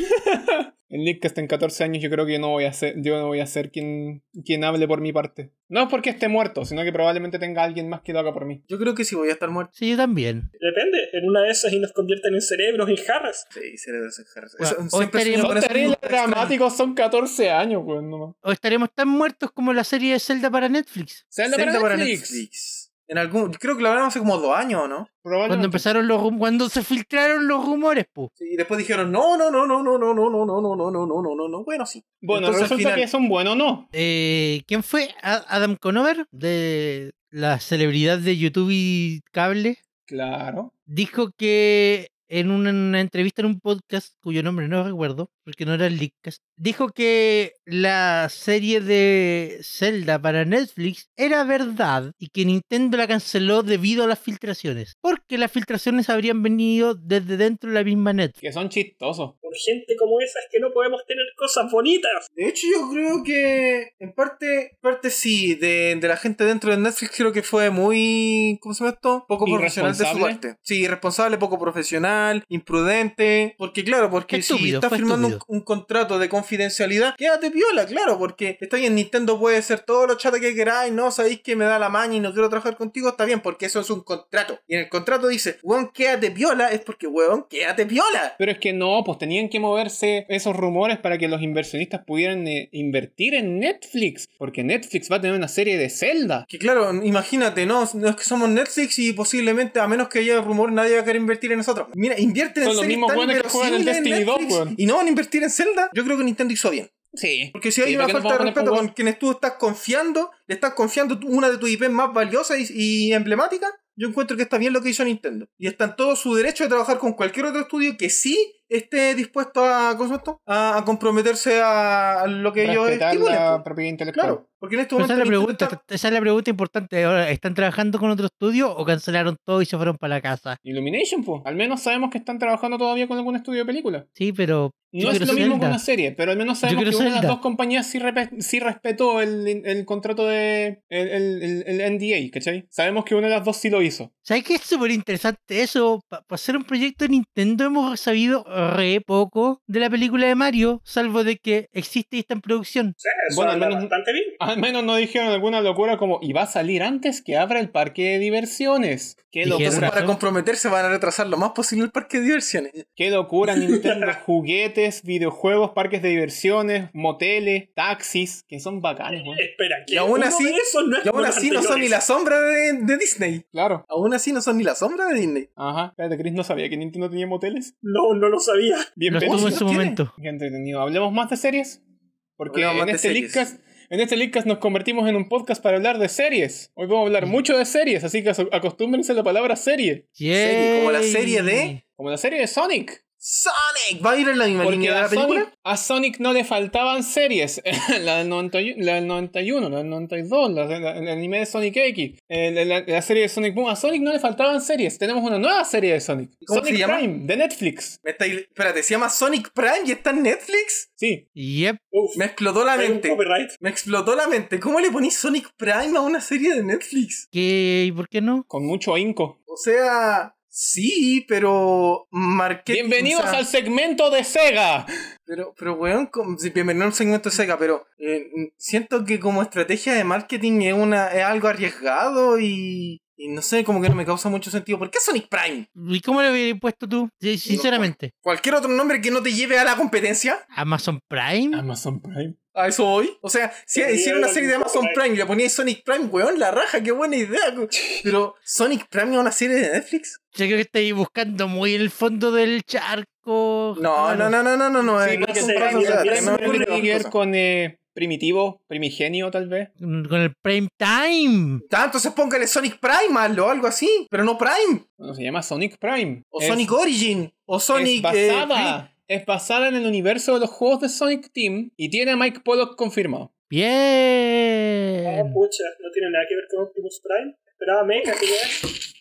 El Nick que está en catorce años, yo creo que yo no voy a ser, yo no voy a ser quien, quien hable por mi parte. No es porque esté muerto, sino que probablemente tenga alguien más que lo haga por mí. Yo creo que sí voy a estar muerto. Sí, yo también. Depende, en una de esas y nos convierten en cerebros, en jarras. Sí, cerebros en jarras. Bueno, Eso hoy siempre estaríamos- suena Los por eso terribles muy extraño. dramáticos son catorce años, pues, no. O estaremos tan muertos como la serie de Zelda para Netflix. Zelda Zelda para para Netflix. Netflix. En algún, creo que lo hablamos hace como dos años, ¿no? Cuando Probablemente. empezaron los rum- cuando se filtraron los rumores, pu. Sí, y después dijeron, no, no, no, no, no, no, no, no, no, no, no, no, no, no, no, no. Bueno, sí. Bueno, Entonces, al resulta final- que son buenos o no. Eh, ¿Quién fue? A- Adam Conover, de la celebridad de YouTube y cable, Claro. dijo que en una, una entrevista en un podcast, cuyo nombre no recuerdo, porque no era el Leakcast, dijo que la serie de Zelda para Netflix era verdad y que Nintendo la canceló debido a las filtraciones, porque las filtraciones habrían venido desde dentro de la misma Netflix. Que son chistosos. Por gente como esa es que no podemos tener cosas bonitas. De hecho, yo creo que en parte, parte sí, de, de la gente dentro de Netflix creo que fue muy, ¿cómo se llama esto? Poco profesional de su ¿Irresponsable? parte. Sí, irresponsable, poco profesional, imprudente. Porque claro, porque si Estúpido, estás fue firmando un, estúpido. un contrato de confidencialidad, quédate piola, claro, porque está bien, Nintendo puede ser todo lo chata que queráis, no sabéis que me da la maña y no quiero trabajar contigo, está bien, porque eso es un contrato. Y en el contrato dice, weón, quédate piola, es porque, weón, quédate piola. Pero es que no, pues tenían que moverse esos rumores para que los inversionistas pudieran eh, invertir en Netflix. Porque Netflix va a tener una serie de Zelda. Que claro, imagínate, no, no es que somos Netflix y posiblemente, a menos que haya rumor, nadie va a querer invertir en nosotros. Mira, invierten Son en los series mismos tan buenos que juegan el inverosímiles en Destiny dos, Netflix weón. y no van a invertir en Zelda. Yo creo que Nintendo hizo bien. Sí. Porque si hay Sí, una ¿para qué nos falta de vamos a poner respeto con con quienes tú estás confiando, le estás confiando tú una de tus I P más valiosas y, y emblemáticas, yo encuentro que está bien lo que hizo Nintendo. Y está en todo su derecho de trabajar con cualquier otro estudio que sí esté dispuesto a, ¿cómo se llama esto? a, a comprometerse a, a lo que ellos respetar estimulen. la pues. propiedad intelectual. Claro, porque en este Pero esa, momento es la Nintendo pregunta, está- esa es la pregunta importante. Ahora, ¿están trabajando con otro estudio o cancelaron todo y se fueron para la casa? Illumination, pues. Al menos sabemos que están trabajando todavía con algún estudio de película. Sí, pero yo No es quiero lo mismo Zelda. que una serie, pero al menos Yo sabemos que quiero una de las Zelda. dos compañías sí, repe- sí respetó el, el contrato de. El, el, el- el N D A, ¿cachai? Sabemos que una de las dos sí lo hizo. ¿Sabes qué es súper interesante eso? Para hacer un proyecto de Nintendo hemos sabido re poco de la película de Mario, salvo de que existe y está en producción. Sí, eso Bueno, al anda menos- bastante bien. Al menos no dijeron alguna locura como y va a salir antes que abra el parque de diversiones. Qué Dijeron Entonces, locura. para comprometerse van a retrasar lo más posible el parque de diversiones. Qué locura, Nintendo. Juguetes, videojuegos, parques de diversiones, moteles, taxis, que son bacanes, weón. Espera, que Y aún uno así- de esos no es Y aún como los así no son ni anteriores. la sombra de, de Disney. Claro. Aún así no son ni la sombra de Disney. Ajá. Espérate, Chris no sabía que Nintendo tenía moteles. No, no lo sabía. Bien Lo pensado. estuvo en ¿sí su los tiene? momento. Qué entretenido. ¿Hablemos más de series? Porque Hablemos en más de este, series. Leadcast, en este Leadcast nos convertimos en un podcast para hablar de series. Hoy vamos a hablar mucho de series, así que aso- acostúmbrense a la palabra serie. Serie, como la Yay. serie de- Como la serie de Sonic. Sonic va a ir en la misma Porque línea de a la película. Sonic, a Sonic no le faltaban series. la, del noventa y uno, la del noventa y uno, la del noventa y dos, la, la- el anime de Sonic X, eh, la, la- la serie de Sonic Boom. A Sonic no le faltaban series. Tenemos una nueva serie de Sonic. ¿Cómo Sonic se llama? Prime, de Netflix. Me estáis- espérate, se llama Sonic Prime y está en Netflix. Sí. Yep. Uf, Me explotó la hay un mente. copyright. Me explotó la mente. ¿Cómo le ponís Sonic Prime a una serie de Netflix? ¿Qué? ¿Y por qué no? Con mucho ahínco. O sea, sí, pero marketing. Bienvenidos o sea, al segmento de Sega. Pero, pero weón, como- sí, bienvenido al segmento de Sega, pero eh, siento que como estrategia de marketing es una es algo arriesgado y, y no sé, como que no me causa mucho sentido. ¿Por qué Sonic Prime? ¿Y cómo le hubieras puesto tú? Sí, sinceramente. ¿Cualquier otro nombre que no te lleve a la competencia? ¿Amazon Prime? Amazon Prime. A eso voy. O sea, si Sí, hiciera una era serie de el Amazon Prime. Prime y le ponía Sonic Prime, weón, la raja, qué buena idea. co- Pero, ¿Sonic Prime a una serie de Netflix? Yo creo que estáis buscando muy en el fondo del charco. No, no, no, no, no, no, no. Sí, eh, no porque es se- un Prime brazo, o sea, ya que se no me ocurre olvidó tiene que ver cosa. con eh, primitivo, primigenio tal vez. Con el Prime Time. Ah, entonces póngale Sonic Prime o algo así, pero no Prime. Bueno, se llama Sonic Prime. O Es- Sonic Origin. O Sonic. es eh, basada, es basada en el universo de los juegos de Sonic Team y tiene a Mike Pollock confirmado. Ah, Bien. pucha, no tiene nada que ver con Optimus Prime. Esperaba Mega, ¿qué es?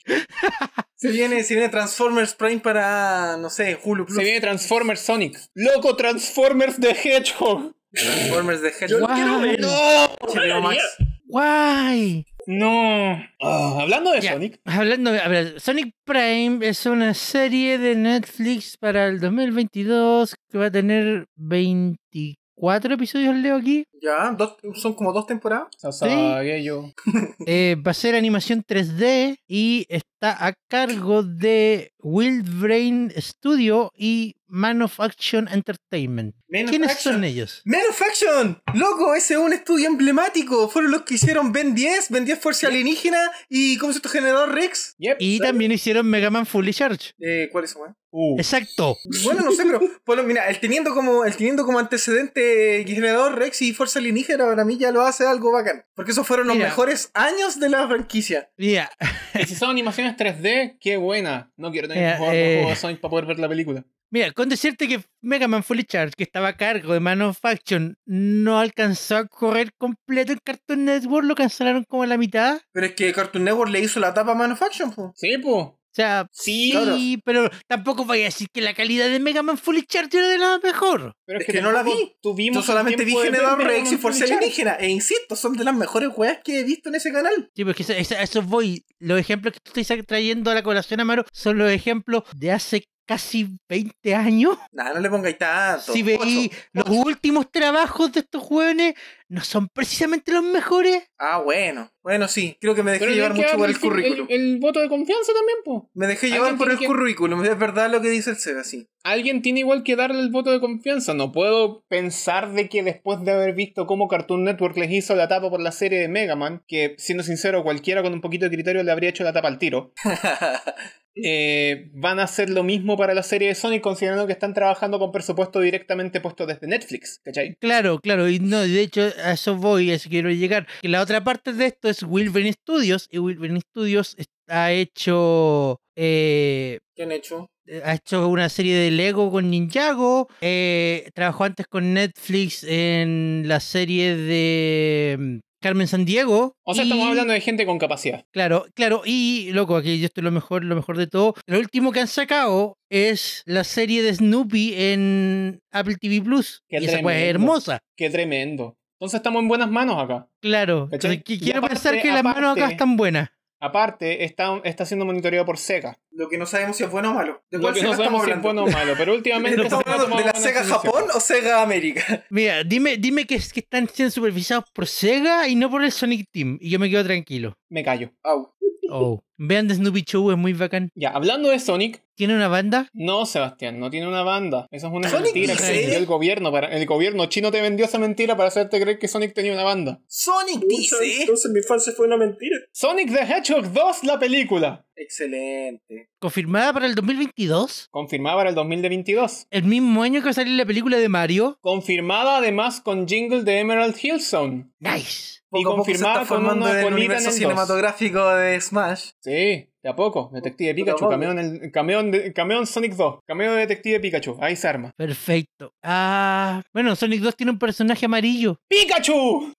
Se viene, se viene Transformers Prime para, no sé, Hulu Plus. Se viene Transformers Sonic. ¡Loco, Transformers de Hedgehog! Transformers de Yo Hedgehog. lo quiero ver. ¡No! H B O Max. Guay. No. Ah, hablando de Ya, Sonic. Hablando de, a ver, Sonic Prime es una serie de Netflix para el dos mil veintidós que va a tener veinticuatro episodios, leo aquí. Ya, dos, son como dos temporadas. Sasageyo. Eh, va a ser animación tres D y está a cargo de Wild Brain Studio y Man of Action Entertainment. Man of ¿Quiénes Action. son ellos? Man of Action, loco, ese es un estudio emblemático. Fueron los que hicieron Ben diez, Ben diez Fuerza Alienígena y ¿cómo se llama este generador Rex? Yep. Y también hicieron Mega Man Fully Charge. Eh, ¿Cuál es ese, weón? Uh. Exacto. Bueno, no sé, pero por lo- mira, el teniendo como el teniendo como antecedente generador Rex y Fuerza Alienígena para mí ya lo hace algo bacán, porque esos fueron los Mira. mejores años de la franquicia. Mira, Y si son animaciones tres D, qué buena. No quiero tener Mira, que jugar eh, los juegos de Sonic para poder ver la película. mira, con decirte que Mega Man Fully Charge, que estaba a cargo de Man of Action, no alcanzó a correr completo en Cartoon Network, lo cancelaron como a la mitad. O Pero es que Cartoon Network le hizo la tapa a Man of Action, po. Sí, po. sea, Sí, claro. pero tampoco vaya a decir que la calidad de Mega Man Fully Charge era de la mejor. Pero Es que no la tampoco vi. Tuvimos Yo solamente el vi tiempo de ver Generador Mega Rex Man y Fuerza Fully Charge. Alienígena. E insisto, son de las mejores weas que he visto en ese canal. Sí, porque eso, eso- a eso voy. Los ejemplos que tú estás trayendo a la colación, Amaro, son los ejemplos de hace casi veinte años. Nah, no le pongáis tanto. Si veí Ocho, los ocho. últimos trabajos de estos jóvenes, no son precisamente los mejores. Ah, bueno. Bueno, sí. Creo que me dejé Pero llevar tiene que mucho por darle el currículum. El, el voto de confianza también, po. Me dejé Alguien llevar por el tiene que- currículum. Es verdad lo que dice el Sega, sí. Alguien tiene igual que darle el voto de confianza. No puedo pensar de que después de haber visto cómo Cartoon Network les hizo la tapa por la serie de Mega Man, que siendo sincero, cualquiera con un poquito de criterio le habría hecho la tapa al tiro, eh, van a hacer lo mismo para la serie de Sonic, considerando que están trabajando con presupuesto directamente puesto desde Netflix, ¿cachai? Claro, claro, y no, de hecho a eso voy, a eso quiero llegar. Que la otra parte de esto es Wilburn Studios, y Wilburn Studios ha hecho eh, ¿Qué han hecho? ha hecho una serie de Lego con Ninjago, eh, trabajó antes con Netflix en la serie de mm, Carmen Sandiego. O sea, estamos y- hablando de gente con capacidad. Claro, claro, y loco, aquí yo estoy lo mejor, lo mejor de todo. Lo último que han sacado es la serie de Snoopy en Apple T V Plus. Qué Y esa pues es tremendo. hermosa. Qué tremendo. Entonces estamos en buenas manos acá. Claro. ¿Cachai? Entonces, qui- Y quiero aparte- pensar que las manos acá aparte- están buenas. Aparte, está, está siendo monitoreado por Sega. Lo que no sabemos si es bueno o malo. ¿De Lo cuál que Sega no sabemos estamos si es hablando? bueno o malo, pero últimamente ¿Estamos Sega ha hablando de la tomado Sega buenas Japón decisiones. o Sega América? Mira, dime, dime que, es- que están siendo supervisados por Sega y no por el Sonic Team. Y yo me quedo tranquilo. Me callo. Au. Oh. Vean The Snoopy Show, es muy bacán. Ya, hablando de Sonic, ¿Tiene una banda? no, Sebastián, no tiene una banda. Esa es una ¿Sonic mentira que dice? te vendió el gobierno. Para, el gobierno chino te vendió esa mentira para hacerte creer que Sonic tenía una banda. Sonic Pucha, dice. entonces mi infancia fue una mentira. Sonic the Hedgehog dos, la película. Excelente. ¿Confirmada para el dos mil veintidós? Confirmada para el dos mil veintidós. El mismo año que va a salir la película de Mario. Confirmada además con jingle de Emerald Hill Zone. Nice. Y Poco a poco se confirmada está con formando una el colita universo en el dos. cinematográfico de Smash. Sí, de a poco. Detective Poco a Pikachu, poco. cameo en el cameo de, cameo en Sonic dos. Cameo de Detective Pikachu. Ahí se arma. Perfecto. Ah, bueno, Sonic dos tiene un personaje amarillo. ¡Pikachu!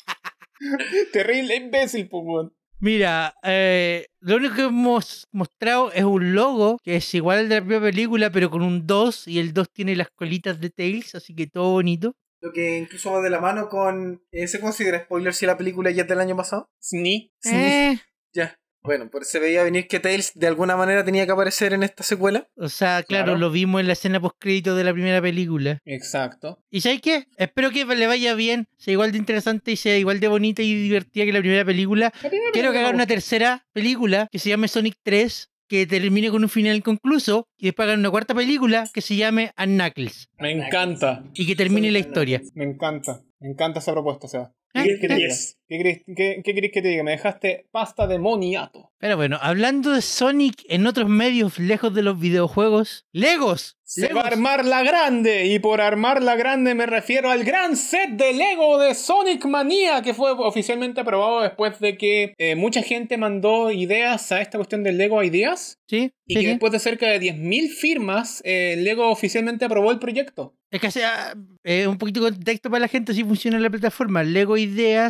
Terrible imbécil, pues, weón. Mira, eh, lo único que hemos mostrado es un logo que es igual al de la primera película, pero con un dos, y el dos tiene las colitas de Tails, así que todo bonito. Lo que incluso va de la mano con... eh, ¿Se considera spoiler si la película ya es del año pasado? Sni. Sí. Eh, Ya. Bueno, pues se veía venir que Tails de alguna manera tenía que aparecer en esta secuela. o sea, claro, Claro. lo vimos en la escena postcrédito de la primera película. Exacto. ¿Y sabes qué? Espero que le vaya bien, sea igual de interesante y sea igual de bonita y divertida que la primera película. La primera Quiero que película hagan me una gustó. tercera película que se llame Sonic tres, que termine con un final inconcluso, y después hagan una cuarta película que se llame A Knuckles Me encanta. y que termine la historia. Me encanta. Me encanta esa propuesta, Seba. Ah, diez ¿Qué de te diez. diga? ¿Qué querés, qué, qué querés que te diga? Me dejaste pasta de moniato. Pero bueno, hablando de Sonic en otros medios lejos de los videojuegos, ¡Legos! Se ¡Legos! va a armar la grande, y por armar la grande me refiero al gran set de Lego de Sonic Mania, que fue oficialmente aprobado después de que eh, mucha gente mandó ideas a esta cuestión del Lego Ideas, Sí, y sí, que sí. después de cerca de diez mil firmas, eh, Lego oficialmente aprobó el proyecto. Es que sea eh, un poquito de contexto para la gente, así funciona la plataforma. Lego Ideas es un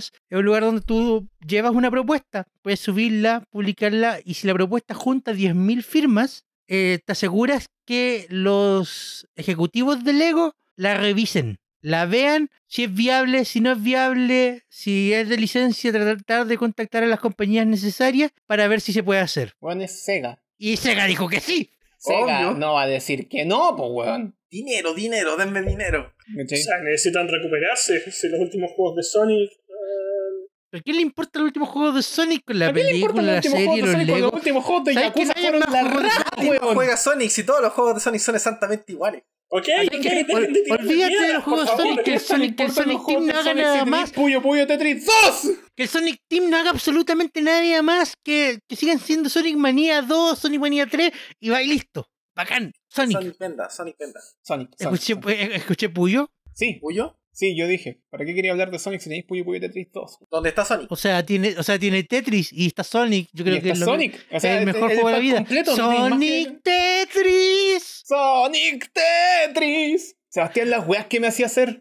lugar donde tú llevas una propuesta, puedes subirla, publicarla, y si la propuesta junta diez mil firmas, eh, te aseguras que los ejecutivos de Lego la revisen, la vean, si es viable, si no es viable, si es de licencia, tratar de contactar a las compañías necesarias para ver si se puede hacer. Weón, es Sega. Y Sega dijo que sí. Sega Obvio. no va a decir que no, pues weón. Dinero, dinero, denme dinero. ¿Cachai? O sea, necesitan recuperarse. Si los últimos juegos de Sonic. eh, ¿Pero qué le importa el último juego de Sonic con la ¿A qué le importan película, los la últimos serie, juegos de los Sonic? Con Lego? Los últimos juegos de ¿Sabes que Yakuza no hay fueron más la juegos de raja, ¿Quién weón. juega Sonic si todos los juegos de Sonic son exactamente iguales? Ok, Ay, ok, que- dejen ol- de tirarme olvídate de piedras, los por juegos de favor. Sonic, que el Sonic, que el Importan los Sonic Team juegos no de haga Sonic nada si tenéis más, Puyo Puyo Tetris dos. que el Sonic Team no haga absolutamente nada más, que, que sigan siendo Sonic Mania dos, Sonic Mania tres, y va y listo. Bacán, Sonic. Sonic venda, Sonic venda. Sonic, Sonic, Escuché, Sonic. eh, escuché Puyo. Sí, ¿Puyo? sí, yo dije. ¿Para qué quería hablar de Sonic si tenéis Puyo Puyo Tetris dos? ¿Dónde está Sonic? O sea, tiene, o sea, tiene Tetris y está Sonic. Yo creo Y que está es lo Sonic. O sea, el el- mejor el juego de la pack vida. completo, no tiene más Sonic Tetris. Sonic Tetris. Sebastián, las weas que me hacía hacer.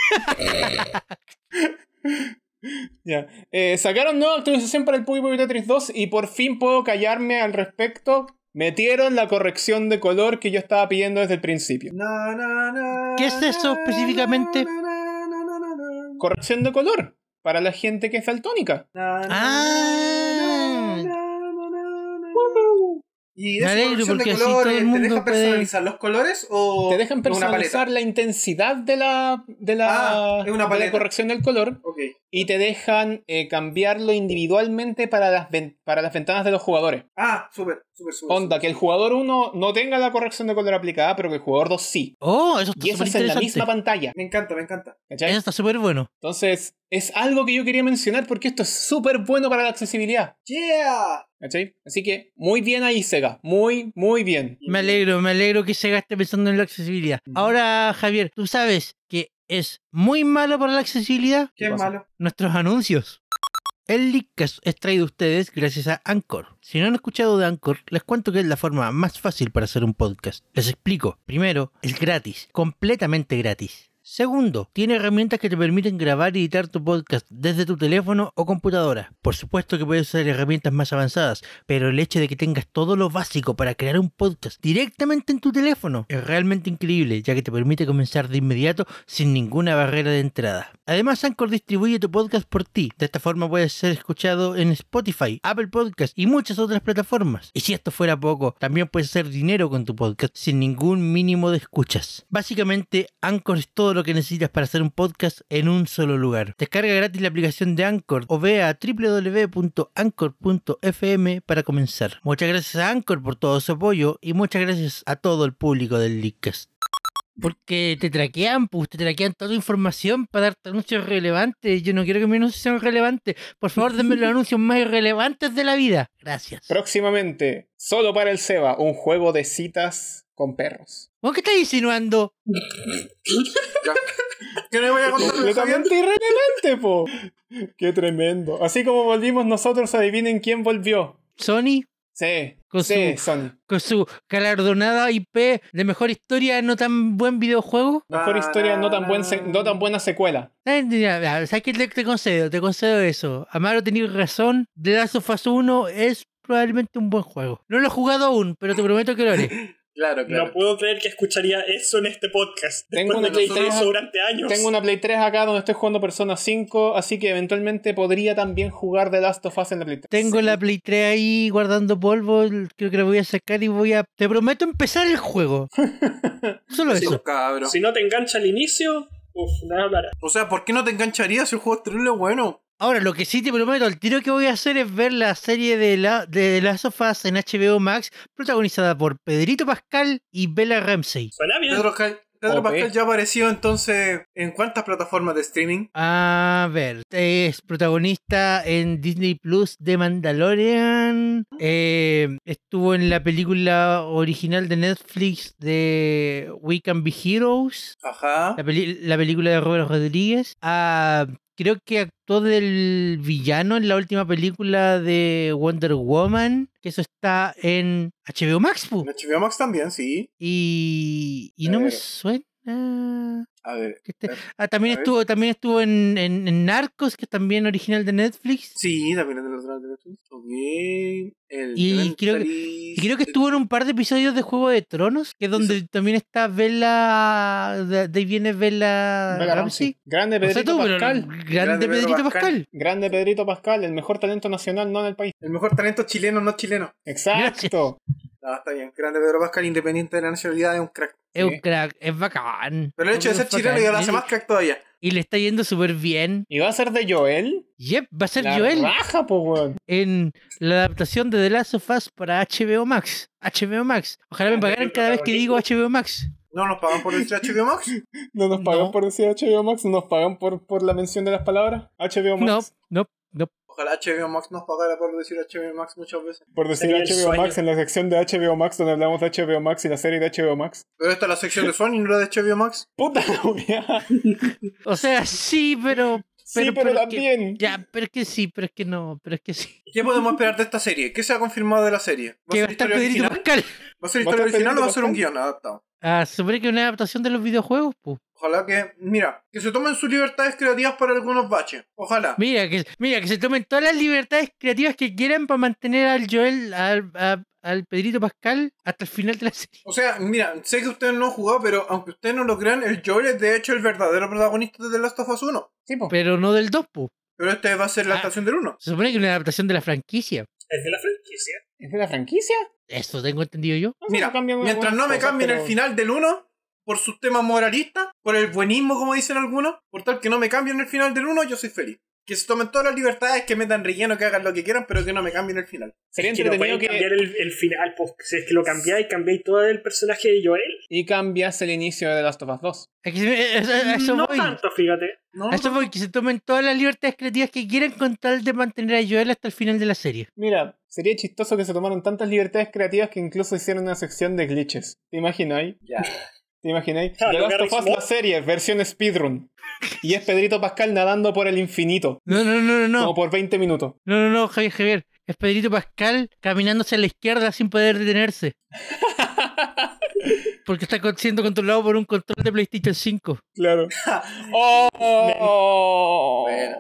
Ya. Eh, sacaron nueva actualización para el Puyo Puyo Tetris dos y por fin puedo callarme al respecto. Metieron la corrección de color que yo estaba pidiendo desde el principio. Na, na, na, ¿Qué es eso específicamente? na, na, na, na, na, na. Corrección de color para la gente que es daltónica. Na, na, Ah. na, na, na, na, na. Y Me esa alegro, corrección de porque así color, todo el ¿te mundo deja puede- personalizar los colores o Te dejan es una personalizar paleta? la intensidad de la, de la, Ah, es una de la paleta. corrección del color Ok. y te dejan eh, cambiarlo individualmente para las, ven- para las ventanas de los jugadores. Ah, súper, súper, súper. Onda, súper, que el súper. jugador uno no tenga la corrección de color aplicada, pero que el jugador dos sí. Oh, eso está Y eso súper es en la interesante. misma pantalla. Me encanta, me encanta. ¿Cachai? Eso está súper bueno. Entonces, es algo que yo quería mencionar porque esto es súper bueno para la accesibilidad. ¡Yeah! ¿Cachai? Así que, muy bien ahí, Sega. Muy, muy bien. Me alegro, me alegro que Sega esté pensando en la accesibilidad. Ahora, Javier, ¿tú sabes que es muy malo para la accesibilidad? Qué pasa? malo. Nuestros anuncios. El Leakcast es traído a ustedes gracias a Anchor. Si no han escuchado de Anchor, les cuento que es la forma más fácil para hacer un podcast. Les explico. Primero, es gratis, completamente gratis. Segundo, tiene herramientas que te permiten grabar y editar tu podcast desde tu teléfono o computadora. Por supuesto que puedes usar herramientas más avanzadas, pero el hecho de que tengas todo lo básico para crear un podcast directamente en tu teléfono es realmente increíble, ya que te permite comenzar de inmediato sin ninguna barrera de entrada. Además, Anchor distribuye tu podcast por ti. De esta forma puedes ser escuchado en Spotify, Apple Podcasts y muchas otras plataformas. Y si esto fuera poco, también puedes hacer dinero con tu podcast sin ningún mínimo de escuchas. Básicamente, Anchor es todo lo que necesitas para hacer un podcast en un solo lugar. Descarga gratis la aplicación de Anchor o ve a doble u doble u doble u punto anchor punto f m para comenzar. Muchas gracias a Anchor por todo su apoyo y muchas gracias a todo el público del Leakcast. Porque te traquean, pues te traquean toda tu información para darte anuncios relevantes. Yo no quiero que mis anuncios sean relevantes. Por favor, denme los anuncios más irrelevantes de la vida. Gracias. Próximamente, solo para el Seba, un juego de citas con perros. ¿Vos qué estás insinuando? Ya. ¿Qué le voy a contar, Javier? Completamente irrelevante, po. Qué tremendo. Así como volvimos nosotros, adivinen quién volvió. Sony, Sí, Con sí, su- Sony. con su galardonada I P de mejor historia no tan buen videojuego. Mejor Na, historia, no tan, na, buen se- no tan buena secuela. Eh, ya, ya, ¿sabes qué? Te, te concedo, te concedo eso. Amaro, tenías razón. The Last of Us uno es probablemente un buen juego. No lo he jugado aún, pero te prometo que lo haré. Claro, claro. No puedo creer que escucharía eso en este podcast. Tengo Después una de Play nosotros tres. eso durante años. Tengo una Play tres acá donde estoy jugando Persona cinco, así que eventualmente podría también jugar The Last of Us en la Play tres. Tengo la Play tres ahí guardando polvo. Creo que la voy a sacar y voy a... Te prometo empezar el juego. Solo Sí, eso. cabrón. Si no te engancha al inicio, uff, nada hablará. O sea, ¿por qué no te engancharías si el juego es terrible bueno? Ahora, lo que sí te prometo, el tiro que voy a hacer es ver la serie de la de Last of Us en H B O Max, protagonizada por Pedrito Pascal y Bella Ramsey. Suena bien. Pedro, Ca- Pedro O Pascal P. ya apareció entonces en cuántas plataformas de streaming. A ver, es protagonista en Disney Plus de Mandalorian. Eh, estuvo en la película original de Netflix de We Can Be Heroes. Ajá. La, peli- la película de Robert Rodríguez. Ah, creo que actuó del villano en la última película de Wonder Woman. Que eso está en H B O Max, pu. En H B O Max también, sí. Y, y no me Pero- suena Ah, A ver. que este- a ver. ah, también a ver. estuvo, también estuvo en, en, en Narcos, que es también original de Netflix. Sí, también es de los dramas de Netflix. Ok. El Y creo que- Mentalist. Y creo que estuvo en un par de episodios de Juego de Tronos, que es donde también está Bella. De, de ahí viene Bella, Bella Ramsey. Ramsey. Grande O sea, Pedrito tú, pero Pascal. grande, Grande Pedro Pedrito Pascal. Pascal. Grande Pedrito Pascal, el mejor talento nacional, no en el país. El mejor talento chileno, no chileno. Exacto. No, está bien. Grande Pedro Pascal, independiente de la nacionalidad, es un crack. Es un Sí. crack, es bacán. Pero el hecho de ser Es chileno bacán. ya lo hace más crack todavía. Y le está yendo súper bien. ¿Y va a ser de Joel? Yep, va a ser La Joel raja, po, weón. en la adaptación de The Last of Us para H B O Max. H B O Max. Ojalá me Ah, pagaran pero cada vez que digo protagonista. H B O Max. ¿No nos pagan por decir H B O Max? ¿No nos pagan No. por decir H B O Max? ¿No nos pagan por, por la mención de las palabras? H B O No, Max. no, no. Ojalá H B O Max nos pagara por decir H B O Max muchas veces. Por decir Sería el H B O sueño. Max en la sección de H B O Max donde hablamos de H B O Max y la serie de H B O Max. Pero esta es la sección de Sony, no la de H B O Max. Puta la weá. O sea, sí, pero. Sí, pero es que- también. ya, pero es que sí, pero es que no, pero es que sí. ¿Qué podemos esperar de esta serie? ¿Qué se ha confirmado de la serie? ¿Va Que a va a ser estar historia Pedrito original? Pascal. ¿Va a ser ¿Va a historia estar original o va a Pedrito ser un Pascal? guión adaptado? Ah, se supone que es una adaptación de los videojuegos, pues. Ojalá que, mira, que se tomen sus libertades creativas para algunos baches. Ojalá. Mira que, mira, que se tomen todas las libertades creativas que quieran para mantener al Joel, al, a- al Pedrito Pascal, hasta el final de la serie. O sea, mira, sé que ustedes no han jugado, pero aunque ustedes no lo crean, el Joel es de hecho el verdadero protagonista de The Last of Us uno. Sí, po. Pero no del dos, pues. Pero este va a ser la Ah. adaptación del uno. Se supone que es una adaptación de la franquicia. Es de la franquicia. ¿Es de la franquicia? Eso tengo entendido yo. No, Mira, no cambian mientras algunas no me cosas, cambien pero- el final del uno, por sus temas moralistas, por el buenismo como dicen algunos, por tal que no me cambien el final del uno, yo soy feliz. Que se tomen todas las libertades, que metan relleno, que hagan lo que quieran, pero que no me cambien el final. Sería Es que no entretenido pueden que... cambiar el, el final, pues si es que lo cambiáis, cambiáis todo el personaje de Joel. Y cambias el inicio de The Last of Us dos. Es que se- eso, a eso no voy. tanto, fíjate. No, A eso voy, que se tomen todas las libertades creativas que quieran con tal de mantener a Joel hasta el final de la serie. Mira, sería chistoso que se tomaron tantas libertades creativas que incluso hicieron una sección de glitches. ¿Te imagináis? Ya. ¿Te imagináis? Ah, The lo Last of Garry's Us, la Mod. serie, versión speedrun. Y es Pedrito Pascal nadando por el infinito. No, no, no, no, no. Como por veinte minutos. No, no, no, Javier, Javier. Es Pedrito Pascal caminándose a la izquierda sin poder detenerse. Porque está con- siendo controlado por un control de PlayStation cinco. Claro. ¡Oh! Bueno.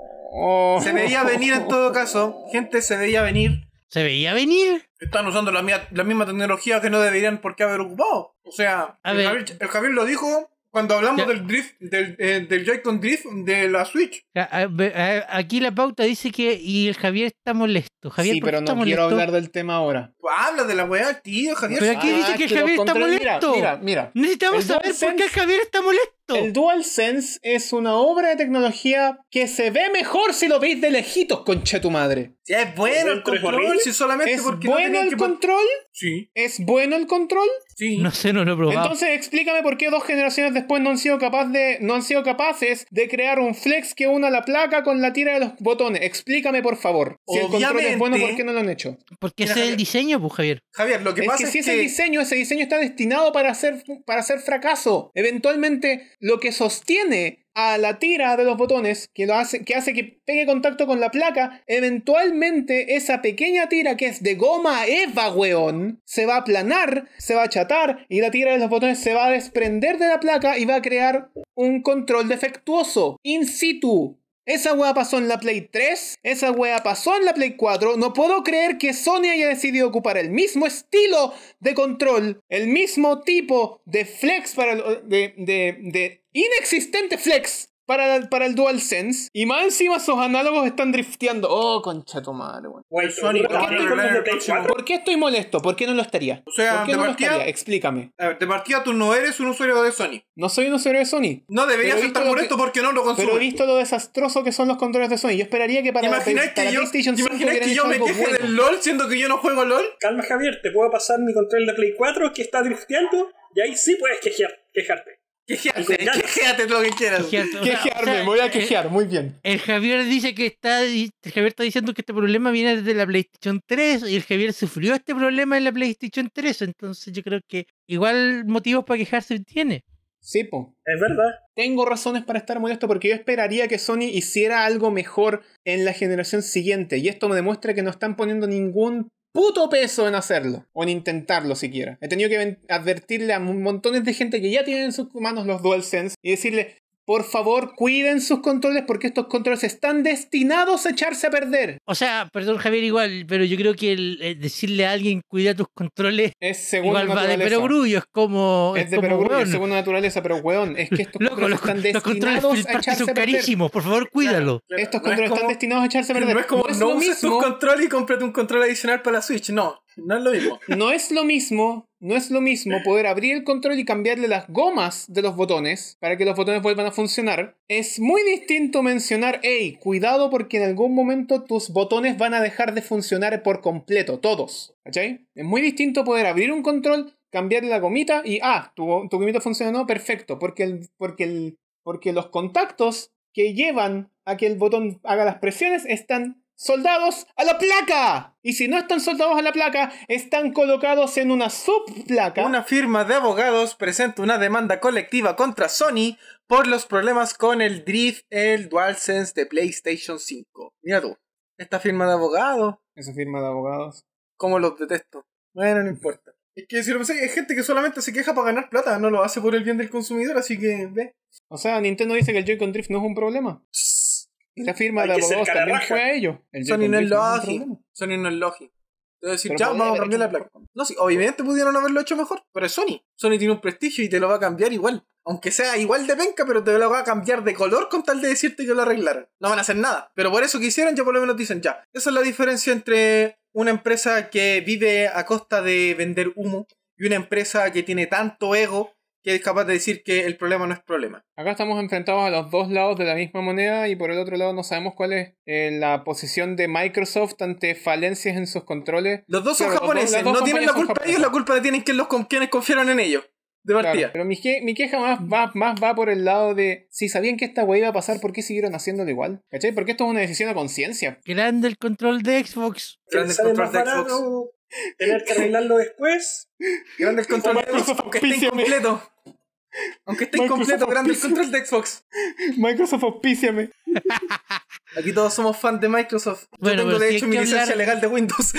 Oh. Se veía venir en todo caso. Gente, se veía venir. ¿Se veía venir? Están usando la, mia- la misma tecnología que no deberían por qué haber ocupado. O sea, A el, ver. Javier, el Javier lo dijo cuando hablamos Ya. del drift, del, eh, del Joy-Con Drift de la Switch. A- a- a- Aquí la pauta dice que y el Javier está molesto. Javier, Sí, ¿por qué pero está no quiero molesto? hablar del tema ahora. Pues habla de la weá, tío, Javier. Pero aquí dice Ah, que el los Javier está controles- molesto. Mira, mira, mira. Necesitamos El saber por qué el DualSense- Javier está molesto. El DualSense es una obra de tecnología que se ve mejor si lo veis de lejitos, conche tu madre. Si es bueno el ¿Dentro es control, horrible? si solamente ¿Es porque no bueno tenían el que pon- control? Sí, ¿Es bueno el control? sí. No sé, no lo he probado. Entonces explícame por qué dos generaciones después no han sido capaz de, no han sido capaces de crear un flex que una la placa con la tira de los botones. Explícame por favor. Si el control es Obviamente. bueno, ¿por qué no lo han hecho? Porque Mira, ese es el Javier. diseño, pues, Javier. Javier, lo que Es pasa que es si es que... el diseño, ese diseño está destinado para hacer, para hacer fracaso. Eventualmente, lo que sostiene a la tira de los botones, que, lo hace, que hace que pegue contacto con la placa, eventualmente esa pequeña tira que es de goma eva, weón, se va a aplanar, se va a achatar y la tira de los botones se va a desprender de la placa y va a crear un control defectuoso, in situ. Esa wea pasó en la Play tres, esa wea pasó en la Play cuatro. No puedo creer que Sony haya decidido ocupar el mismo estilo de control, el mismo tipo de flex para el, de, de, de inexistente flex para el, para el DualSense. Y más encima sus análogos están drifteando. Oh, concha tu madre, weón. Guay, Sony, pero ¿por qué ¿por qué no con lo los de ven? Play cuatro? ¿Por qué estoy molesto? ¿Por qué no lo estaría? O sea, ¿Por qué de no lo partida- estaría? Explícame. A ver, de partida tú no eres un usuario de Sony. No soy un usuario de Sony. No deberías Pero he estar visto lo molesto que- porque no lo Pero he consumes. visto lo desastroso que son los controles de Sony. Yo esperaría que para, ¿Te la, imaginas para que yo, PlayStation ¿te cinco imaginas hubieran que yo hecho me algo queje bueno. del LOL siendo que yo no juego LOL? Calma, Javier, te puedo pasar mi control de Play cuatro que está drifteando y ahí sí puedes quejar, quejarte. Quejate, Con ganas. quejate lo que quieras. Quejearte, o sea, Quejarme, o sea, me voy a eh, quejar. Muy bien. El Javier dice que está. El Javier está diciendo que este problema viene desde la PlayStation tres y el Javier sufrió este problema en la PlayStation tres. Entonces yo creo que igual motivos para quejarse tiene. Sí, po. Es verdad. Tengo razones para estar molesto porque yo esperaría que Sony hiciera algo mejor en la generación siguiente. Y esto me demuestra que no están poniendo ningún puto peso en hacerlo, o en intentarlo siquiera. He tenido que advertirle a montones de gente que ya tienen en sus manos los DualSense y decirle, por favor, cuiden sus controles porque estos controles están destinados a echarse a perder. O sea, perdón Javier, igual, pero yo creo que el, el decirle a alguien cuida tus controles es según igual va de naturaleza. perogrullo, es como... Es, es de como, perogrullo, weón, es según naturaleza, pero weón, es que estos loco, controles los, están los destinados controles a first party echarse son a perder. carísimos, por favor, cuídalo. Claro, Estos no controles es como- están destinados a echarse a perder. No es como, no es no lo uses tus mismo. controles y cómprate un control adicional para la Switch. No, no es lo mismo. No es lo mismo, no es lo mismo poder abrir el control y cambiarle las gomas de los botones para que los botones vuelvan a funcionar. Es muy distinto mencionar, hey, cuidado porque en algún momento tus botones van a dejar de funcionar por completo, todos. ¿Cachai? Es muy distinto poder abrir un control, cambiarle la gomita y, ah, tu, tu gomita funcionó, perfecto, porque, el, porque, el, porque los contactos que llevan a que el botón haga las presiones están soldados a la placa. Y si no están soldados a la placa, están colocados en una subplaca. Una firma de abogados presenta una demanda colectiva contra Sony por los problemas con el Drift, el DualSense de PlayStation cinco. Mira tú, esta firma de abogados, Esa firma de abogados. cómo los detesto. Bueno, no importa. Es que si lo pensáis, hay gente que solamente se queja para ganar plata, no lo hace por el bien del consumidor, así que ve. O sea, Nintendo dice que el Joy-Con Drift no es un problema. Y la firma Hay de que ser abogados cara también raja. fue a ello. El Sony Joy-Con no es Drift no es un lógico. problema. Sony no es lógico. Debo decir, Pero ya, podría vamos a haber cambiar la hecho placa. mejor. No, sí, obviamente pudieron haberlo hecho mejor, pero es Sony. Sony tiene un prestigio y te lo va a cambiar igual. Aunque sea igual de penca, pero te lo va a cambiar de color con tal de decirte que lo arreglaron. No van a hacer nada. Pero por eso que hicieron, ya por lo menos dicen ya. Esa es la diferencia entre una empresa que vive a costa de vender humo y una empresa que tiene tanto ego que es capaz de decir que el problema no es problema. Acá estamos enfrentados a los dos lados de la misma moneda y por el otro lado no sabemos cuál es eh, la posición de Microsoft ante falencias en sus controles. Los dos son Claro, los dos- japoneses, las dos no tienen la compañías son culpa ellos, la culpa la tienen quien los con quienes confiaron en ellos. De Claro, partida. pero mi, que- mi queja más va, más va por el lado de si sabían que esta wey iba a pasar, ¿por qué siguieron haciéndolo igual? ¿Cachai? Porque esto es una decisión a conciencia. Grande el control de Xbox. Grande el Sale control más de barato Xbox. tener que arreglarlo después. Grande el control de Microsoft, Xbox, aunque esté auspíciame. incompleto. Aunque esté Microsoft, incompleto, grande el auspíciame. control de Xbox. Microsoft, auspíciame. Aquí todos somos fans de Microsoft. Yo Bueno, tengo pero de si hecho hay mi que licencia hablar- legal de Windows.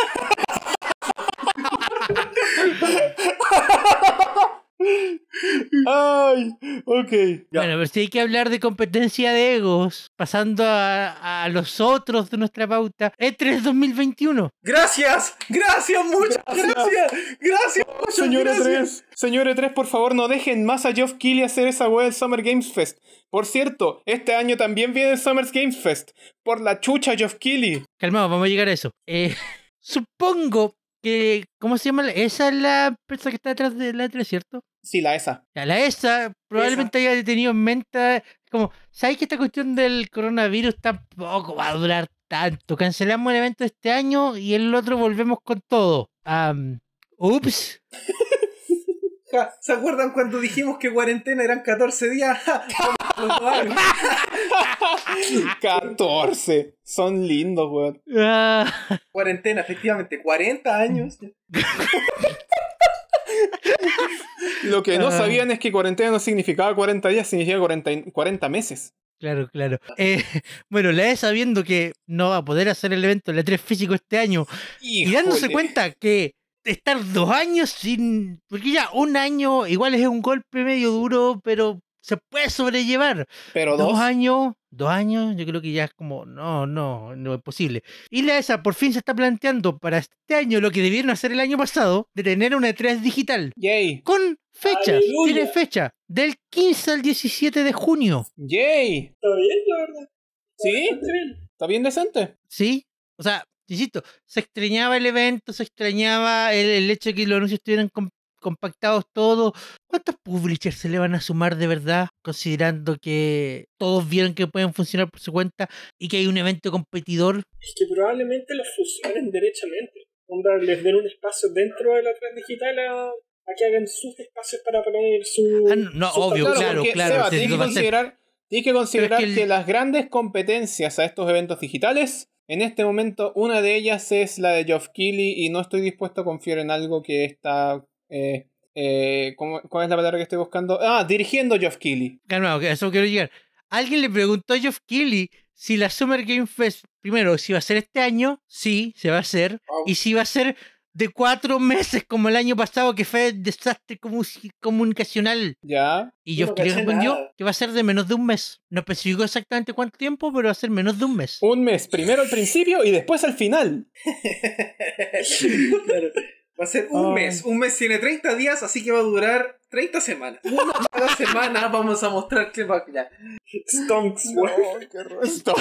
Ay, ok. Ya. Bueno, pero si hay que hablar de competencia de egos, pasando a, a los otros de nuestra pauta, E tres dos mil veintiuno. Gracias, gracias, muchas Gracias. gracias. Gracias, muchas Señor E gracias. tres, señor E tres, por favor, no dejen más a Geoff Keighley hacer esa wea del Summer Games Fest. Por cierto, este año también viene el Summer Games Fest. Por la chucha, Geoff Keighley. Calmado, vamos a llegar a eso. Eh, supongo que, ¿cómo se llama? Esa es la empresa que está detrás de la E tres, ¿cierto? Sí, la esa. Ya, la ESA probablemente haya tenido en mente, como, ¿sabes que esta cuestión del coronavirus tampoco va a durar tanto? Cancelamos el evento este año y el otro volvemos con todo. Am, ups. Ja, ¿se acuerdan cuando dijimos que cuarentena eran catorce días? Ja, vamos a probar. catorce. Son lindos, weón. Ah, Cuarentena, efectivamente, cuarenta años. Lo que no Ah. sabían es que cuarentena no significaba cuarenta días, significaba cuarenta, y- cuarenta meses. claro, claro. Eh, bueno, la ESA sabiendo que no va a poder hacer el evento de E tres físico este año y dándose Híjole. cuenta que estar dos años sin... Porque ya un año igual es un golpe medio duro, pero se puede sobrellevar. Pero Dos dos. años, dos años, yo creo que ya es como, no, no, no es posible. Y la ESA por fin se está planteando para este año lo que debieron hacer el año pasado, de tener una E tres digital. Yay. Con fechas, ¡Aleluya! tiene fecha, del quince al diecisiete de junio, Yay. Está bien, la verdad. ¿Sí? Bastante bien. ¿Está bien decente? ¿sí? O sea, insisto, se extrañaba el evento, se extrañaba el, el hecho de que los anuncios estuvieran com- compactados todos. ¿Cuántos publishers se le van a sumar de verdad? Considerando que todos vieron que pueden funcionar por su cuenta y que hay un evento competidor. Es que probablemente los fusionen derechamente. Onda, les den un espacio dentro de la red digital a, a que hagan sus espacios para poner su. Ah, no, no, sus obvio, tableros. claro, porque, claro, Seba, sí, tienes lo que va a hacer. considerar, tienes que, considerar que el- que las grandes competencias a estos eventos digitales, en este momento, una de ellas es la de Geoff Keighley y no estoy dispuesto a confiar en algo que está... Eh, eh, ¿cómo- ¿Cuál es la palabra que estoy buscando? Ah, dirigiendo Geoff Keighley. Calmado, que a eso quiero llegar. Alguien le preguntó a Geoff Keighley si la Summer Game Fest, primero, si va a ser este año, sí, se va a hacer. Wow. Y si va a ser de cuatro meses como el año pasado, que fue desastre comu- comunicacional. Ya. Y Yo Geoff no Keighley caché respondió nada. que va a ser de menos de un mes. No especificó exactamente cuánto tiempo, pero va a ser menos de un mes. Un mes, primero al principio y después al final. Claro. Va a ser un Oh. mes. Un mes tiene treinta días, así que va a durar treinta semanas. Una cada semana vamos a mostrar que va. Ya. Stonks, No, weón. qué resto.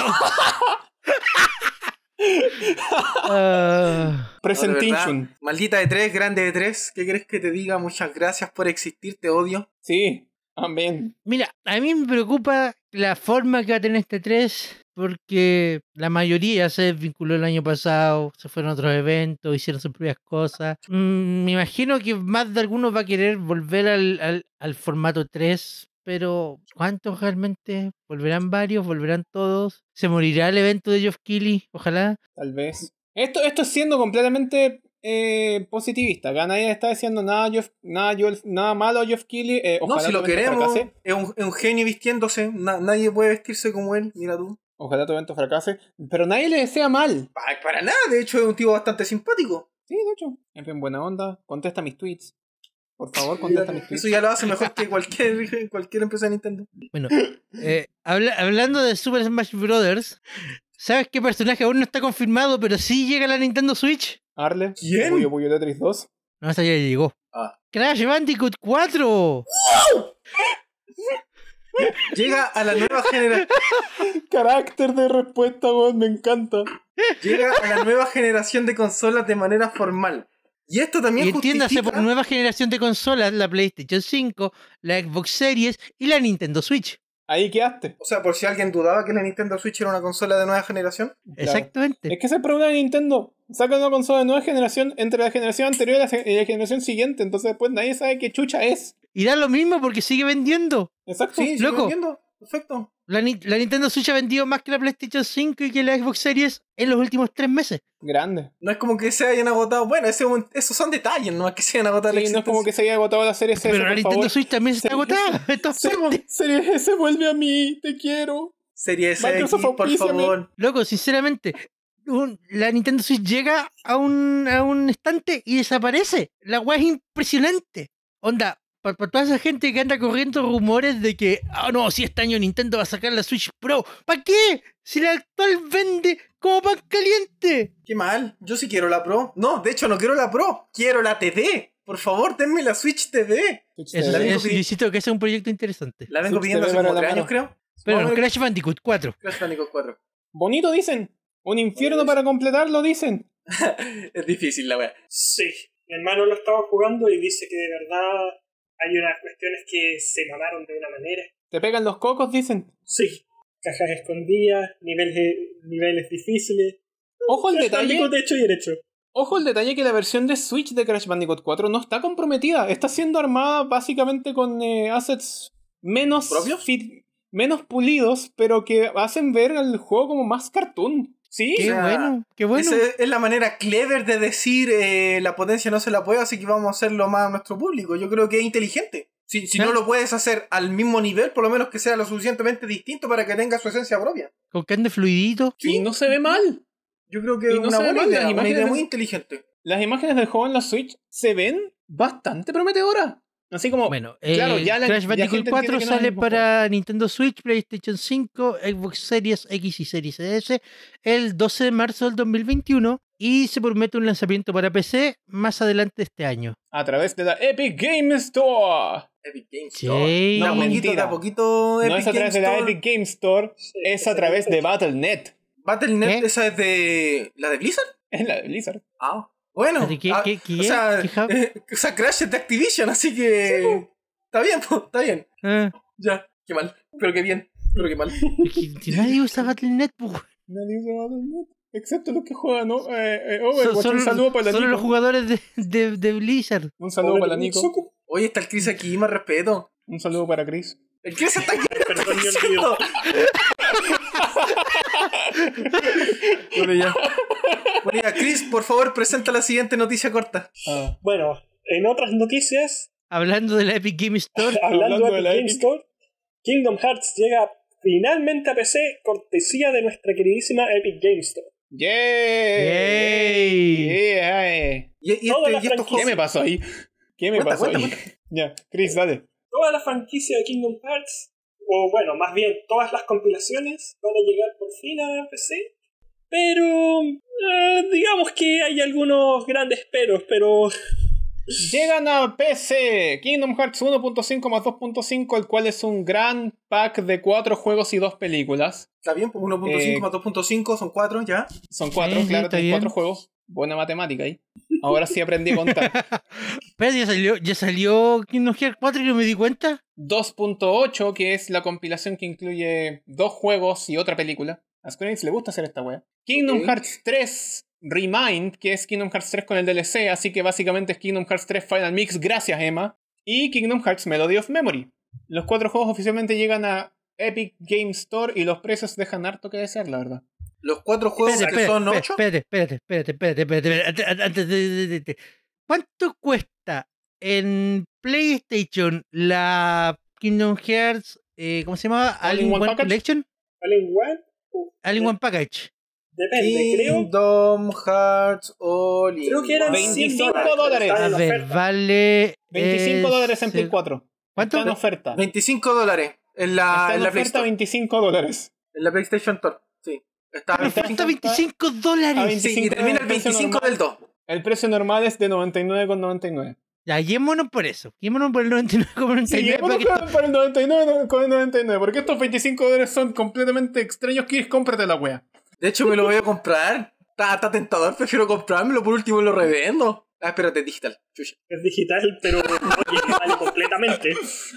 Ah, Presentation. No, de verdad, maldita E tres, grande E tres. ¿Qué crees que te diga? Muchas gracias por existir, te odio. Sí, amén. mira, a mí me preocupa la forma que va a tener este tres, porque la mayoría se desvinculó el año pasado, se fueron a otros eventos, hicieron sus propias cosas. Mm, me imagino que más de algunos va a querer volver al, al, al formato tres, pero ¿cuántos realmente? ¿Volverán varios? ¿Volverán todos? ¿Se morirá el evento de Geoff Keighley? Ojalá. Tal vez. Esto, esto es siendo completamente eh, positivista. Acá nadie está diciendo nada, Geoff- nada, Geoff- nada malo a Geoff Keighley. Eh, No, ojalá si lo tu evento queremos, fracase. es un, es un genio vistiéndose. Na- nadie puede vestirse como él, mira tú. Ojalá tu evento fracase. Pero nadie le desea mal. Pa- Para nada, de hecho es un tipo bastante simpático. Sí, de hecho. En fin, buena onda. Contesta mis tweets. Por favor, contesta mis tweets. Eso ya lo hace mejor que cualquier, cualquier empresa de Nintendo. Bueno, eh, habla- hablando de Super Smash Bros., ¿sabes qué personaje aún no está confirmado, pero sí llega a la Nintendo Switch? Arle. ¿Quién? Puyo Puyo Tetris dos. No, esa ya llegó. Ah. Crash Bandicoot cuatro. Llega a la nueva generación. Carácter de respuesta, weón. Me encanta. Llega a la nueva generación de consolas de manera formal. Y esto también Y entiéndase justifica... por nueva generación de consolas, la PlayStation cinco, la Xbox Series y la Nintendo Switch. Ahí quedaste. O sea, por si alguien dudaba que la Nintendo Switch era una consola de nueva generación. Claro. Exactamente. Es que ese es el problema de Nintendo. Saca una consola de nueva generación entre la generación anterior y la, ge- y la generación siguiente. Entonces después nadie sabe qué chucha es. Y da lo mismo porque sigue vendiendo. Exacto. Sí, sí, Loco. lo entiendo. Perfecto. La, Ni- la Nintendo Switch ha vendido más que la PlayStation cinco y que la Xbox Series en los últimos tres meses. Grande. No es como que se hayan agotado. Bueno, ese, es un- esos son detalles, no es que se hayan agotado la Sí, no es como que existencia. se haya agotado la serie S. Pero la por Nintendo favor. Switch también se está Series- agotada. Esto es Se- fuerte. Serie S vuelve a mí. Te quiero. Serie S X, Microsoft por auspíciame. favor. Loco, sinceramente, un- la Nintendo Switch llega a un, a un estante y desaparece. La weá es impresionante. Onda, para toda esa gente que anda corriendo rumores de que, ah, no, si este año Nintendo va a sacar la Switch Pro. ¿Para qué? Si la actual vende como pan caliente. Qué mal. Yo sí quiero la Pro. No, de hecho no quiero la Pro. Quiero la T V. Por favor, denme la Switch T V. Switch Eso, la T V. vengo eso, yo pidi- insisto que ese es un proyecto interesante. La vengo Switch pidiendo T V hace como para la tres años, mano. creo. Pero Vamos a ver- Crash Bandicoot cuatro. Crash Bandicoot cuatro. Bonito dicen. Un infierno para completarlo dicen. Es difícil la wea. Sí, mi hermano lo estaba jugando y dice que de verdad hay unas cuestiones que se mamaron de una manera. Te pegan los cocos, dicen. Sí, cajas escondidas, niveles, niveles difíciles. Ojo el Crash detalle. Bandicoot hecho y derecho. Ojo el detalle que la versión de Switch de Crash Bandicoot cuatro no está comprometida. Está siendo armada básicamente con eh, assets menos ¿Propios? fit- menos pulidos, pero que hacen ver al juego como más cartoon. ¿Sí? Qué O sea, bueno, qué bueno. Esa es la manera clever de decir eh, la potencia no se la puede, así que vamos a hacerlo más a nuestro público. Yo creo que es inteligente. Si, si ¿Eh? no lo puedes hacer al mismo nivel, por lo menos que sea lo suficientemente distinto para que tenga su esencia propia. Con que ande fluidito. Y no se ve mal. Yo creo que Y es no una se ve buena mal, idea, las una imágenes idea de- muy inteligente. Las imágenes del juego en la Switch se ven bastante prometedoras. Así como, Bueno, claro, eh, ya la Crash ya Bandicoot gente cuatro entiende que no es el sale mismo para Nintendo Switch, PlayStation cinco, Xbox Series X y Series S el doce de marzo del dos mil veintiuno y se promete un lanzamiento para P C más adelante este año. a través de la Epic Game Store. Epic Games Sí. Store. De a No, poquito, mentira. de a poquito Epic No es a través Games de la Store. Epic Game Store, es a través de Battle punto net. Battle punto net, ¿Qué? esa es de... ¿La de Blizzard? Es la de Blizzard. Ah, bueno. ¿De qué- ah, qué- qué- o, sea, qué ja- eh, o sea, Crash es de Activision, así que... Está bien, po, está bien. Ah, Ya, qué mal. Pero qué bien. Pero qué mal. que- que nadie usa Battle punto net, pues. Nadie usa Battle punto net. Excepto los que juegan, ¿no? Eh, eh, Son- Overwatch. son- Un saludo para la Solo Nico. los jugadores de, de, de Blizzard. Un saludo para la Nico. Oye, está el Chris aquí, más respeto. Un saludo para Chris. El Chris está aquí. Perdón, me diciendo. Bueno, ya. Bueno, ya, Chris, por favor, presenta la siguiente noticia corta. Ah. Bueno, en otras noticias, Hablando de la Epic Game Store, hablando, Hablando de de Epic la Game Epic. Store, Kingdom Hearts llega finalmente a P C, cortesía de nuestra queridísima Epic Games Store. ¡Yay! Yeah. Y, y Toda este, la y estos franquicia. ¿Qué me pasó ahí? ¿Qué me Cuenta, pasó cuenta, ahí? Ya, Chris, dale. Toda la franquicia de Kingdom Hearts, o bueno, más bien todas las compilaciones, van a llegar por fin a P C. Pero eh, digamos que hay algunos grandes peros, pero Llegan a P C Kingdom Hearts uno punto cinco más dos punto cinco, el cual es un gran pack de cuatro juegos y dos películas. Está bien, pues uno punto cinco Eh, más dos punto cinco son cuatro, ya. Son cuatro, Sí, sí, claro, está tienes bien. cuatro juegos. Buena matemática ahí. Ahora sí aprendí a contar. Pero ya salió, ya salió Kingdom Hearts cuatro y no me di cuenta. dos punto ocho, que es la compilación que incluye dos juegos y otra película. A Square Enix le gusta hacer esta wea. Kingdom Ok. Hearts tres Remind, que es Kingdom Hearts tres con el D L C, así que básicamente es Kingdom Hearts tres Final Mix, gracias Emma. Y Kingdom Hearts Melody of Memory. Los cuatro juegos oficialmente llegan a Epic Games Store y los precios dejan harto que desear, la verdad. Los cuatro juegos Espérate, que son espérate, ocho. espérate, espérate, espérate, espérate, espérate, espérate, antes- antes de- de- de- de- ¿Cuánto cuesta en PlayStation la Kingdom Hearts, eh, ¿cómo se llama? All in All in One One Package? Collection? ¿All in one? Uf, All in One Package. depende, creo. Kingdom Hearts All in Creo que eran One. veinticinco cien dólares. estaban A en ver, oferta. vale. veinticinco eh, dólares en Play se- cuatro. ¿Cuánto? Está en oferta. veinticinco dólares en la, Está en en la Play oferta Store. veinticinco dólares. En la PlayStation Store, sí. Está a Pero está- Cuesta veinticinco. veinticinco a dólares. veinticinco. Sí, y termina el el precio veinticinco normal. del dos. El precio normal es de noventa y nueve con noventa y nueve. Ya, guiémonos por eso. Guiémonos por el noventa y nueve coma noventa y Sí, nueve para que esto- por el noventa y nueve con el noventa y nueve, porque estos veinticinco dólares son completamente extraños. ¿Quieres? Cómprate la wea. De hecho, me lo voy a comprar. Está, está tentador, prefiero comprármelo, por último lo revendo. Ah, espérate, digital. Chucha. Es digital, pero oye, vale completamente.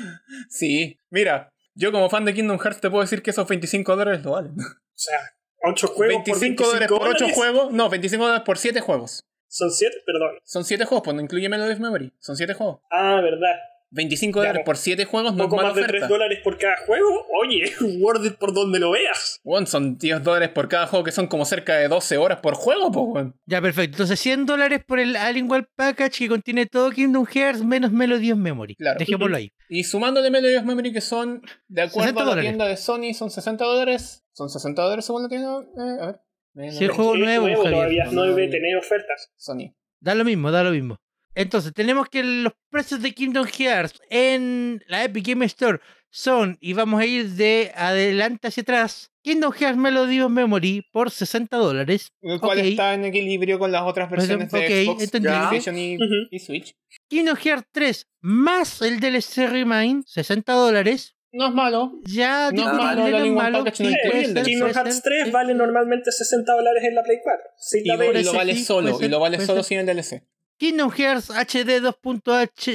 Sí, mira, yo como fan de Kingdom Hearts te puedo decir que esos veinticinco dólares lo valen. O sea, ocho juegos por veinticinco dólares por ocho dólares. juegos, no, veinticinco dólares por siete juegos. Son siete, perdón. Son siete juegos, pues no incluye Melody of Memory. Son siete juegos. Ah, verdad. veinticinco dólares Claro. por siete juegos Un no es poco mala más de oferta. tres dólares por cada juego. Oye, Word it por donde lo veas. Bueno, son diez dólares por cada juego, que son como cerca de doce horas por juego, pues, weón. Ya, perfecto. Entonces, cien dólares por el All in One Package que contiene todo Kingdom Hearts menos Melody of Memory. Claro. Dejémoslo ahí. Y sumándole Melody of Memory, que son, de acuerdo sesenta a la dólares. tienda de Sony, son sesenta dólares. ¿Son sesenta dólares según la tienda? Eh, a ver. Si el juego Es nuevo, Javier. todavía no debe No. tener ofertas. Sony. Da lo mismo, da lo mismo. Entonces, tenemos que los precios de Kingdom Hearts en la Epic Game Store son, y vamos a ir de adelante hacia atrás, Kingdom Hearts Melody of Memory por sesenta dólares. El cual Ok. está en equilibrio con las otras versiones de Ok, Xbox, entendible. PlayStation y, Ujú. y Switch. Kingdom Hearts tres más el D L C Remind, sesenta dólares. No es malo. Ya, No digo, es malo, no el es All in One malo. Package no Sí, incluye puede el ser, D L C. Kingdom puede Hearts ser, tres sí. vale normalmente sesenta dólares en la Play cuatro. Sin Y, la y Puede D L C. lo ser, vale sí, solo. puede ser, y lo vale puede solo ser. sin el D L C. Kingdom Hearts H D dos punto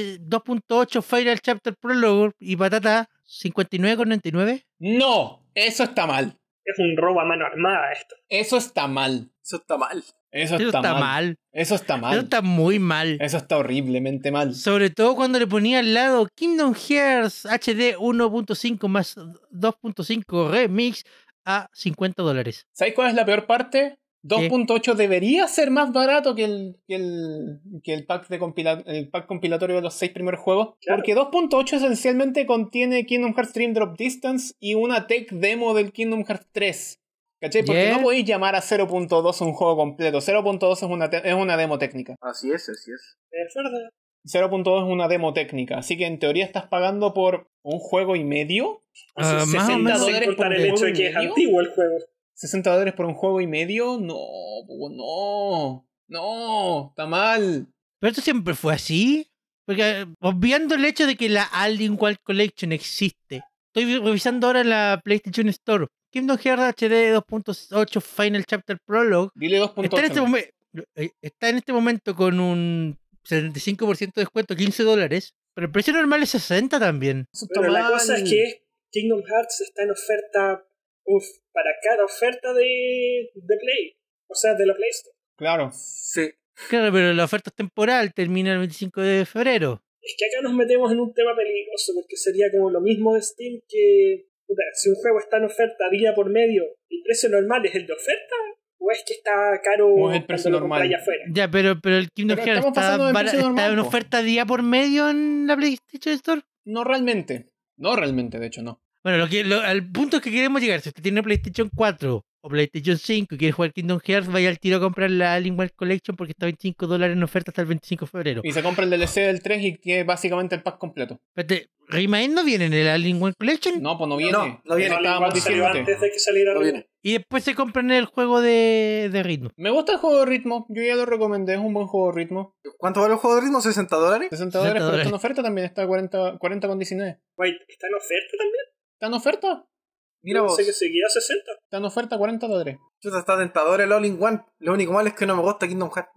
ocho Final Chapter Prologue y patata cincuenta y nueve con noventa y nueve. No, eso está mal. Es un robo a mano armada esto. Eso está mal. Eso está mal. Eso Eso está, está mal. mal. Eso está mal. Eso está muy mal. Eso está horriblemente mal. Sobre todo cuando le ponía al lado Kingdom Hearts H D uno punto cinco más dos punto cinco Remix a cincuenta dólares. ¿Sabéis cuál es la peor parte? dos punto ocho debería ser más barato que el, que el, que el, pack de compila- el pack compilatorio de los seis primeros juegos. Claro. Porque dos punto ocho esencialmente contiene Kingdom Hearts Dream Drop Distance y una tech demo del Kingdom Hearts tres. ¿Cachai? Porque Yeah. no podéis llamar a cero punto dos un juego completo. cero punto dos es una, te- es una demo técnica. Así es, así es. Es verdad. cero punto dos es una demo técnica. Así que en teoría estás pagando por un juego y medio. Ah, más o sesenta menos. Sin dólares por contar un el hecho juego de y que es medio. antiguo el juego. sesenta dólares por un juego y medio. No, po, no. No, está mal. Pero esto siempre fue así. Porque obviando el hecho de que la All in One Collection existe. Estoy revisando ahora la PlayStation Store. Kingdom Hearts H D dos punto ocho Final Chapter Prologue Dile dos punto está en, este ocho. momen- está en este momento con un setenta y cinco por ciento de descuento, quince dólares. Pero el precio normal es sesenta también. Eso está Pero la mal. cosa es que Kingdom Hearts está en oferta uf, para cada oferta de, de Play. O sea, de la Play Store. Claro. Sí. Claro, pero la oferta es temporal, termina el veinticinco de febrero. Es que acá nos metemos en un tema peligroso, porque sería como lo mismo de Steam que... puta, si un juego está en oferta día por medio, ¿el precio normal es el de oferta? ¿O es que está caro O es el precio cuando lo compras normal. allá afuera? Ya, pero, pero el Kingdom Pero Hearts estamos está, pasando del bara- precio está normal, en po. oferta día por medio en la PlayStation Store. No realmente. No realmente, de hecho, no. Bueno, lo que, lo, al punto que queremos llegar, si usted tiene PlayStation cuatro o PlayStation cinco y quiere jugar Kingdom Hearts, vaya al tiro a comprar la Alienware Collection porque está a veinticinco dólares en oferta hasta el veinticinco de febrero. Y se compra el D L C del tres y tiene básicamente el pack completo. Espérate, ¿Remain no viene en el Alienware Collection? No, pues no viene. No, no viene. Eso estábamos Igual salió diciéndote. antes de que saliera No Rhythm. viene. Y después se compran el juego de, de ritmo. Me gusta el juego de ritmo. Yo ya lo recomendé. Es un buen juego de ritmo. ¿Cuánto vale el juego de ritmo? ¿sesenta dólares? sesenta dólares, pero dólares. está en oferta también. Está a cuarenta, cuarenta con diecinueve. Wait, ¿está en oferta también? ¿Está en oferta? Mira vos. Pensé que seguía a sesenta. Está en oferta cuarenta dólares. Chuta, está tentador el All-in-One. Lo único malo es que no me gusta Kingdom Hearts.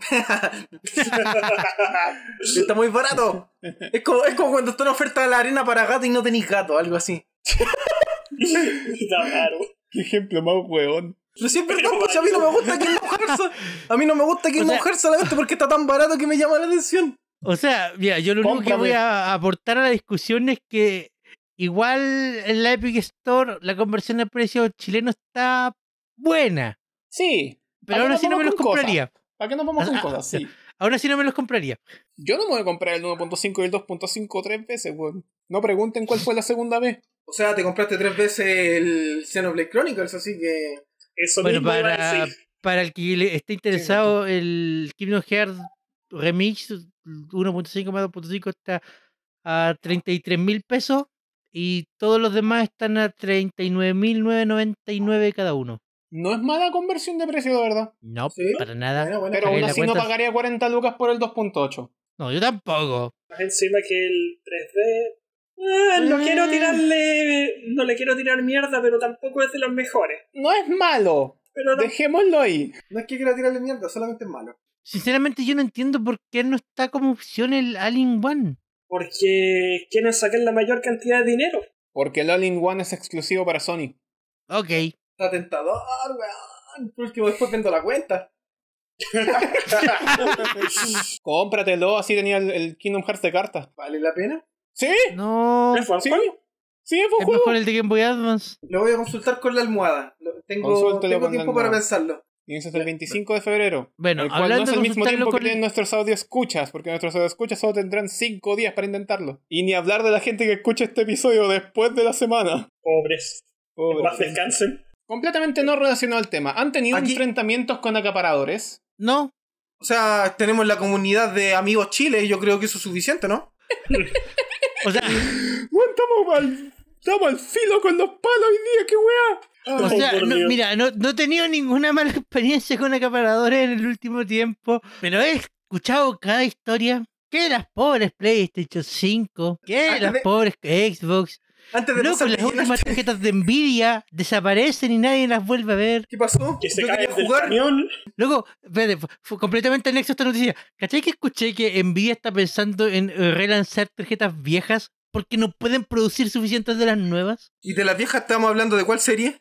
Está muy barato. Es como, es como cuando está en oferta la arena para gato y no tenéis gato, algo así. Está raro. Qué ejemplo más hueón. Pero sí es verdad, pues a mí no me gusta Kingdom Hearts. A mí no me gusta Kingdom O sea- Hearts solamente porque está tan barato que me llama la atención. O sea, mira, yo lo único que Cómprame. voy a aportar a la discusión es que igual en la Epic Store la conversión de precio chileno está buena. Sí. Pero ¿Para aún qué así nos no me vamos los con cosas? compraría. ¿Para qué nos vamos con Ah, cosas? Sí. Aún así no me los compraría. Yo no me voy a comprar el uno punto cinco y el dos punto cinco tres veces, weón. No pregunten cuál fue la segunda vez. O sea, te compraste tres veces el Xenoblade Chronicles, así que... Eso Bueno, mismo iba a para, decir. para el que le esté interesado, el Kingdom Hearts Remix uno punto cinco más dos punto cinco está a treinta y tres mil pesos y todos los demás están a treinta y nueve mil novecientos noventa y nueve cada uno. No es mala conversión de precio, de verdad. No, ¿Sí? para nada. Bueno, bueno. Pero Saqué aún la así no cuenta. pagaría cuarenta lucas por el dos punto ocho. No, yo tampoco. Más encima que el tres D. Ah, no Eh. quiero tirarle. No le quiero tirar mierda, pero tampoco es de los mejores. No es malo. Pero no- Dejémoslo ahí. No es que quiera tirarle mierda, solamente es malo. Sinceramente yo no entiendo por qué no está como opción el Alien One. porque quieren sacar la mayor cantidad de dinero. Porque el All-in-One es exclusivo para Sony. Ok. Está tentador, weón. Por último, después vendo la cuenta. Cómpratelo, así tenía el, el Kingdom Hearts de cartas. ¿Vale la pena? ¿Sí? No. ¿Es buen ¿Sí? juego? Sí, es buen Es juego. mejor el de Game Boy Advance. Lo voy a consultar con la almohada. Lo- Tengo, Consúltelo tengo con la tiempo para almohada. pensarlo. Y eso es el veinticinco de febrero. Bueno, el cual no hablando es el de mismo consultarlo tiempo que con- tienen nuestros audio escuchas, porque nuestros audio escuchas solo tendrán cinco días para intentarlo. Y ni hablar de la gente que escucha este episodio después de la semana. Pobres. Pobre Más gente. descansen. Completamente no relacionado al tema. ¿Han tenido Aquí- enfrentamientos con acaparadores? No. O sea, tenemos la comunidad de amigos Chile y yo creo que eso es suficiente, ¿no? O sea, Bueno, estamos al, estamos al filo con los palos hoy día, qué weá. o Ay, sea, por no, Dios. mira, no, no he tenido ninguna mala experiencia con acaparadores en el último tiempo, pero he escuchado cada historia. Que las pobres PlayStation cinco, que Antes las de- pobres Xbox. Antes de Loco, pasar las de últimas llenarte- tarjetas de Nvidia desaparecen y nadie las vuelve a ver. ¿Qué pasó? Que se Yo caen quería del jugar. camión. Luego, espérate, fue, fue completamente anexo a esta noticia. ¿Cachai que escuché que Nvidia está pensando en eh, relanzar tarjetas viejas porque no pueden producir suficientes de las nuevas? ¿Y de las viejas estamos hablando de cuál serie?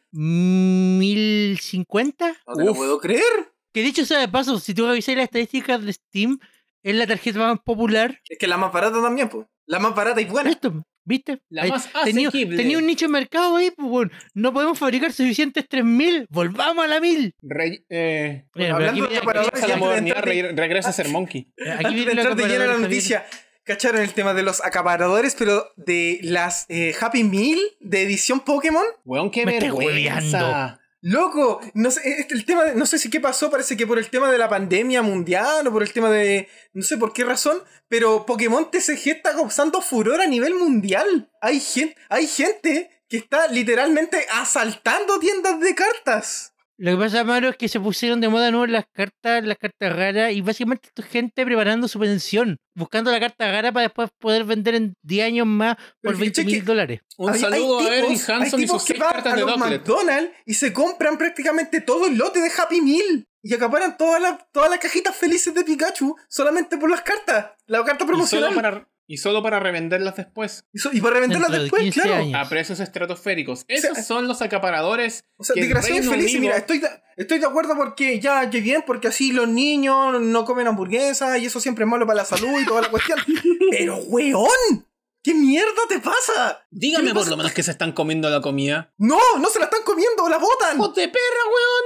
¿mil cincuenta? No te lo Uf. puedo creer. Que dicho sea de paso, si tú revisas las estadísticas de Steam, es la tarjeta más popular. Es que la más barata también, pues. La más barata y buena. Esto, ¿viste? La Ahí, más tenía, asequible. tenía un nicho de mercado ahí, pues bueno, no podemos fabricar suficientes tres mil, volvamos a la mil. Re- eh, Mira, pero hablando aquí de viene- acaparadores, regresa a la antes de modernidad, entrar de- re- regresa a ser monkey. aquí Antes de viene entrar de lleno a la acaparadores, noticia, ¿cacharon el tema de los acaparadores, pero de las eh, Happy Meal de edición Pokémon? Weón, qué Me estás vergüenza. Loco, no sé, este, el tema de- no sé si qué pasó, parece que por el tema de la pandemia mundial o por el tema de, no sé por qué razón, pero Pokémon T C G está causando furor a nivel mundial. Hay gente, hay gente que está literalmente asaltando tiendas de cartas. Lo que pasa, Amaro, es que se pusieron de moda nuevo las cartas, las cartas raras, y básicamente esto es gente preparando su pensión, buscando la carta rara para después poder vender en diez años más por Pero veinte fíjate mil que- dólares. Un Hay- saludo hay a Erwin tipos- Hanson hay y sus tipos que seis van cartas a de los Docklet. McDonald's y se compran prácticamente todo el lote de Happy Meal y acaparan todas las todas las cajitas felices de Pikachu solamente por las cartas, la carta Y solo, promocional. para, y solo para revenderlas después. Y, so- y para revenderlas Dentro de después, quince claro. años. A precios estratosféricos. Esos O sea, son los acaparadores. O sea, que el desgraciados Reino felices, Unido- mira, estoy de, estoy de acuerdo porque ya, qué bien, porque así los niños no comen hamburguesas y eso siempre es malo para la salud y toda la cuestión. Pero, weón, ¿qué mierda te pasa? Dígame ¿Qué le por pasa? lo menos que se están comiendo la comida. No, no se la están comiendo, la botan. ¡Hijos de perra, weón!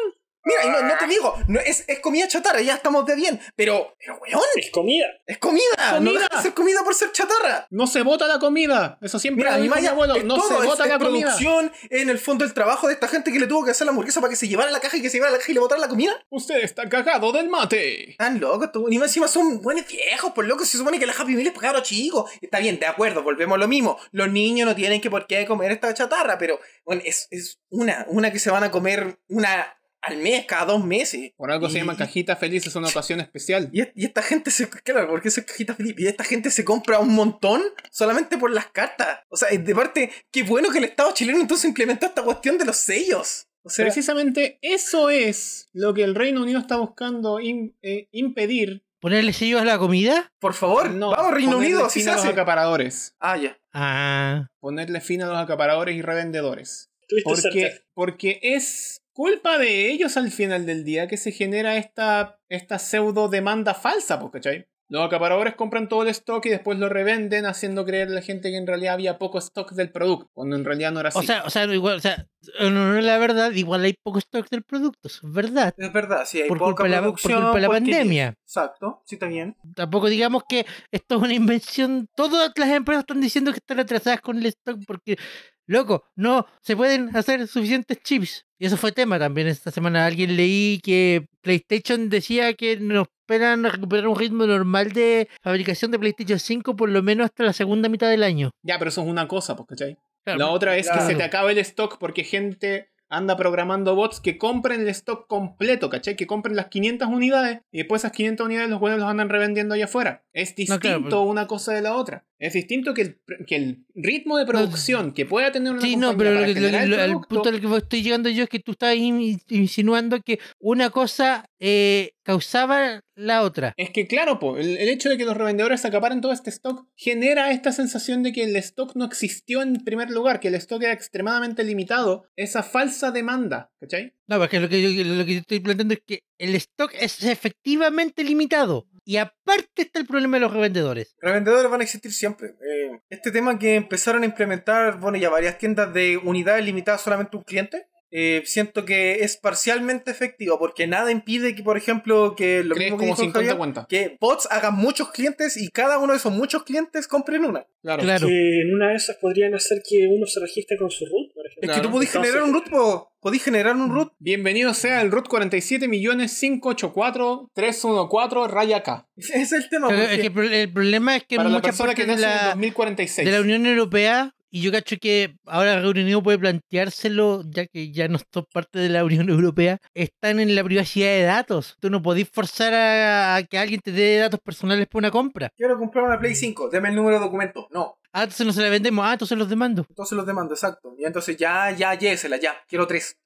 Mira, y no, no te digo, no, es, es comida chatarra, ya estamos de bien. Pero, pero weón, Es comida. es comida. Comida. No deja de ser comida por ser chatarra. No se bota la comida. Eso siempre Mira, lo mi dijo mi Maya, abuelo. es No todo, se es, bota es la comida. producción, en el fondo el trabajo de esta gente que le tuvo que hacer la hamburguesa para que se llevara la caja y que se llevara la caja y le botara la comida. Usted está cagado del mate. Tan locos, tú. Ni más encima son buenos viejos, por loco. Se supone que la Happy Meal es para cabros chicos. Está bien, de acuerdo, volvemos a lo mismo. Los niños no tienen que por qué comer esta chatarra, pero bueno, es, es una, una que se van a comer una al mes, cada dos meses. Por algo Y- se llama cajita feliz, es una ocasión especial. Y, y esta gente se... Claro, porque eso es cajita feliz. Y esta gente se compra un montón solamente por las cartas. O sea, de parte, qué bueno que el Estado chileno entonces implementó esta cuestión de los sellos. O sea, Precisamente eso es lo que el Reino Unido está buscando im- eh, impedir. ¿Ponerle sellos a la comida? por favor, No, vamos Reino ponerle Unido, así fin se a los hace. acaparadores. Ah, ya. Ah. Ponerle fin a los acaparadores y revendedores. Tuviste Porque, certeza. porque es culpa de ellos al final del día que se genera esta, esta pseudo demanda falsa, pues, ¿cachai? Los acaparadores compran todo el stock y después lo revenden haciendo creer a la gente que en realidad había poco stock del producto, cuando en realidad no era así. O sea, o sea, igual, o sea, en honor a la verdad, igual hay poco stock del producto, eso es verdad. Es verdad, sí, hay Por poca culpa de la- por producción. culpa de la porque- pandemia. Exacto, sí, está bien. Tampoco digamos que esto es una invención. Todas las empresas están diciendo que están atrasadas con el stock porque, loco, no se pueden hacer suficientes chips. Y eso fue tema también esta semana. Alguien leí que PlayStation decía que nos esperan a recuperar un ritmo normal de fabricación de PlayStation cinco por lo menos hasta la segunda mitad del año. Ya, pero eso es una cosa, pues, ¿cachai? Claro, La otra es claro. que se te acaba el stock porque gente anda programando bots que compren el stock completo, ¿cachai? Que compren las quinientas unidades y después esas quinientas unidades los buenos los andan revendiendo allá afuera. Es distinto No, claro, pero- una cosa de la otra. Es distinto que el, que el ritmo de producción que pueda tener una Sí, compañía no, pero lo para que, lo- generar el lo- al producto, punto al que estoy llegando yo es que tú estás in- insinuando que una cosa eh, causaba la otra. es que claro, po, el, el hecho de que los revendedores acaparen todo este stock genera esta sensación de que el stock no existió en primer lugar, que el stock era extremadamente limitado, esa falsa demanda, ¿cachai? No, porque lo que, yo, lo que yo estoy planteando es que el stock es efectivamente limitado. Y aparte está el problema de los revendedores. Revendedores van a existir siempre. Eh, este tema que empezaron a implementar, bueno, ya varias tiendas de unidades limitadas solamente a un cliente, eh, siento que es parcialmente efectivo, porque nada impide que, por ejemplo, que lo Crees mismo que como dijo cincuenta Javier, cuentas. que bots hagan muchos clientes y cada uno de esos muchos clientes compren una. Claro. Claro. Que en una de esas podrían hacer que uno se registre con su root, por ejemplo. Es Claro. que tú podés Entonces- generar un root, po, podés generar un root. Bienvenido sea el root cuarenta y siete millones quinientos ochenta y cuatro mil trescientos catorce raya K. Ese es el tema. Pero porque- es que el, pro- el problema es que Para en la muchas persona que partes de nace en la, dos mil cuarenta y seis. de la Unión Europea, y yo cacho que ahora el Reino Unido puede planteárselo, ya que ya no son parte de la Unión Europea, están en la privacidad de datos. Tú no podés forzar a, a que alguien te dé datos personales por una compra. Quiero comprar una Play cinco, deme el número de documento. No, Ah, entonces no se la vendemos, ah, entonces los demando. entonces los demando, exacto. Y entonces ya, ya, llévesela, ya. Quiero tres.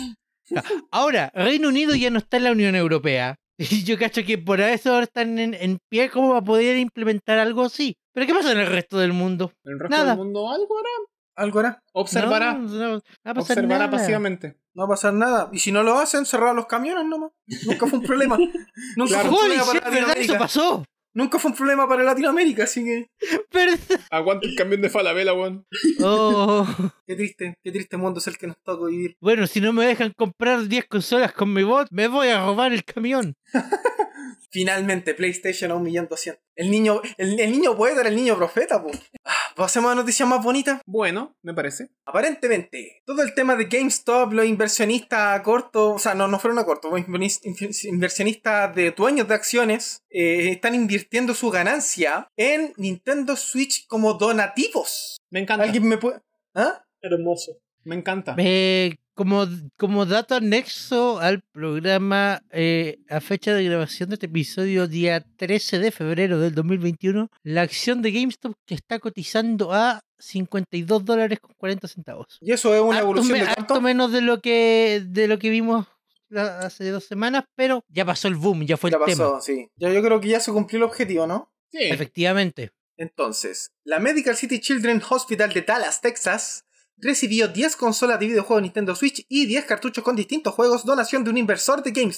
Ahora, Reino Unido ya no está en la Unión Europea. Y yo cacho que por eso ahora están en, en pie como para poder implementar algo así. Pero ¿qué pasa en el resto del mundo? El resto Nada. del mundo algo hará. Algo hará. Observará. No, no, no va a pasar observará nada. pasivamente. No va a pasar nada. Y si no lo hacen, cerrar los camiones nomás. Nunca fue un problema. Nunca Claro. fue un Holy problema shit, para ¿verdad? Eso Latinoamérica. pasó. Nunca fue un problema para Latinoamérica, así que... ¿Verdad? Aguanta el camión de Falabella, weón. Oh. Qué triste, qué triste mundo es el que nos toca vivir. Bueno, si no me dejan comprar diez consolas con mi bot, me voy a robar el camión. Finalmente, PlayStation a un millón doscientos. El niño, el, el niño poeta era el niño profeta, po. Ah, pasemos a noticias más bonitas. Bueno, me parece. Aparentemente, todo el tema de GameStop, los inversionistas a corto, o sea, no, no fueron a corto, los inversionis- inversionistas de dueños de acciones eh, están invirtiendo su ganancia en Nintendo Switch como donativos. Me encanta. ¿Alguien me puede...? ¿Ah? Hermoso. Me encanta. Eh, como, como dato anexo al programa, eh, a fecha de grabación de este episodio, día trece de febrero del dos mil veintiuno, la acción de GameStop que está cotizando a cincuenta y dos dólares con cuarenta centavos. Y eso es una Harto evolución me- de harto cuánto? menos de lo que de lo que vimos la- hace dos semanas, pero ya pasó el boom, ya fue Ya el pasó, tema. sí. Yo, yo creo que ya se cumplió el objetivo, ¿no? Sí. Efectivamente. Entonces, la Medical City Children's Hospital de Dallas, Texas, recibió diez consolas de videojuegos Nintendo Switch y diez cartuchos con distintos juegos, donación de un inversor de GameStop,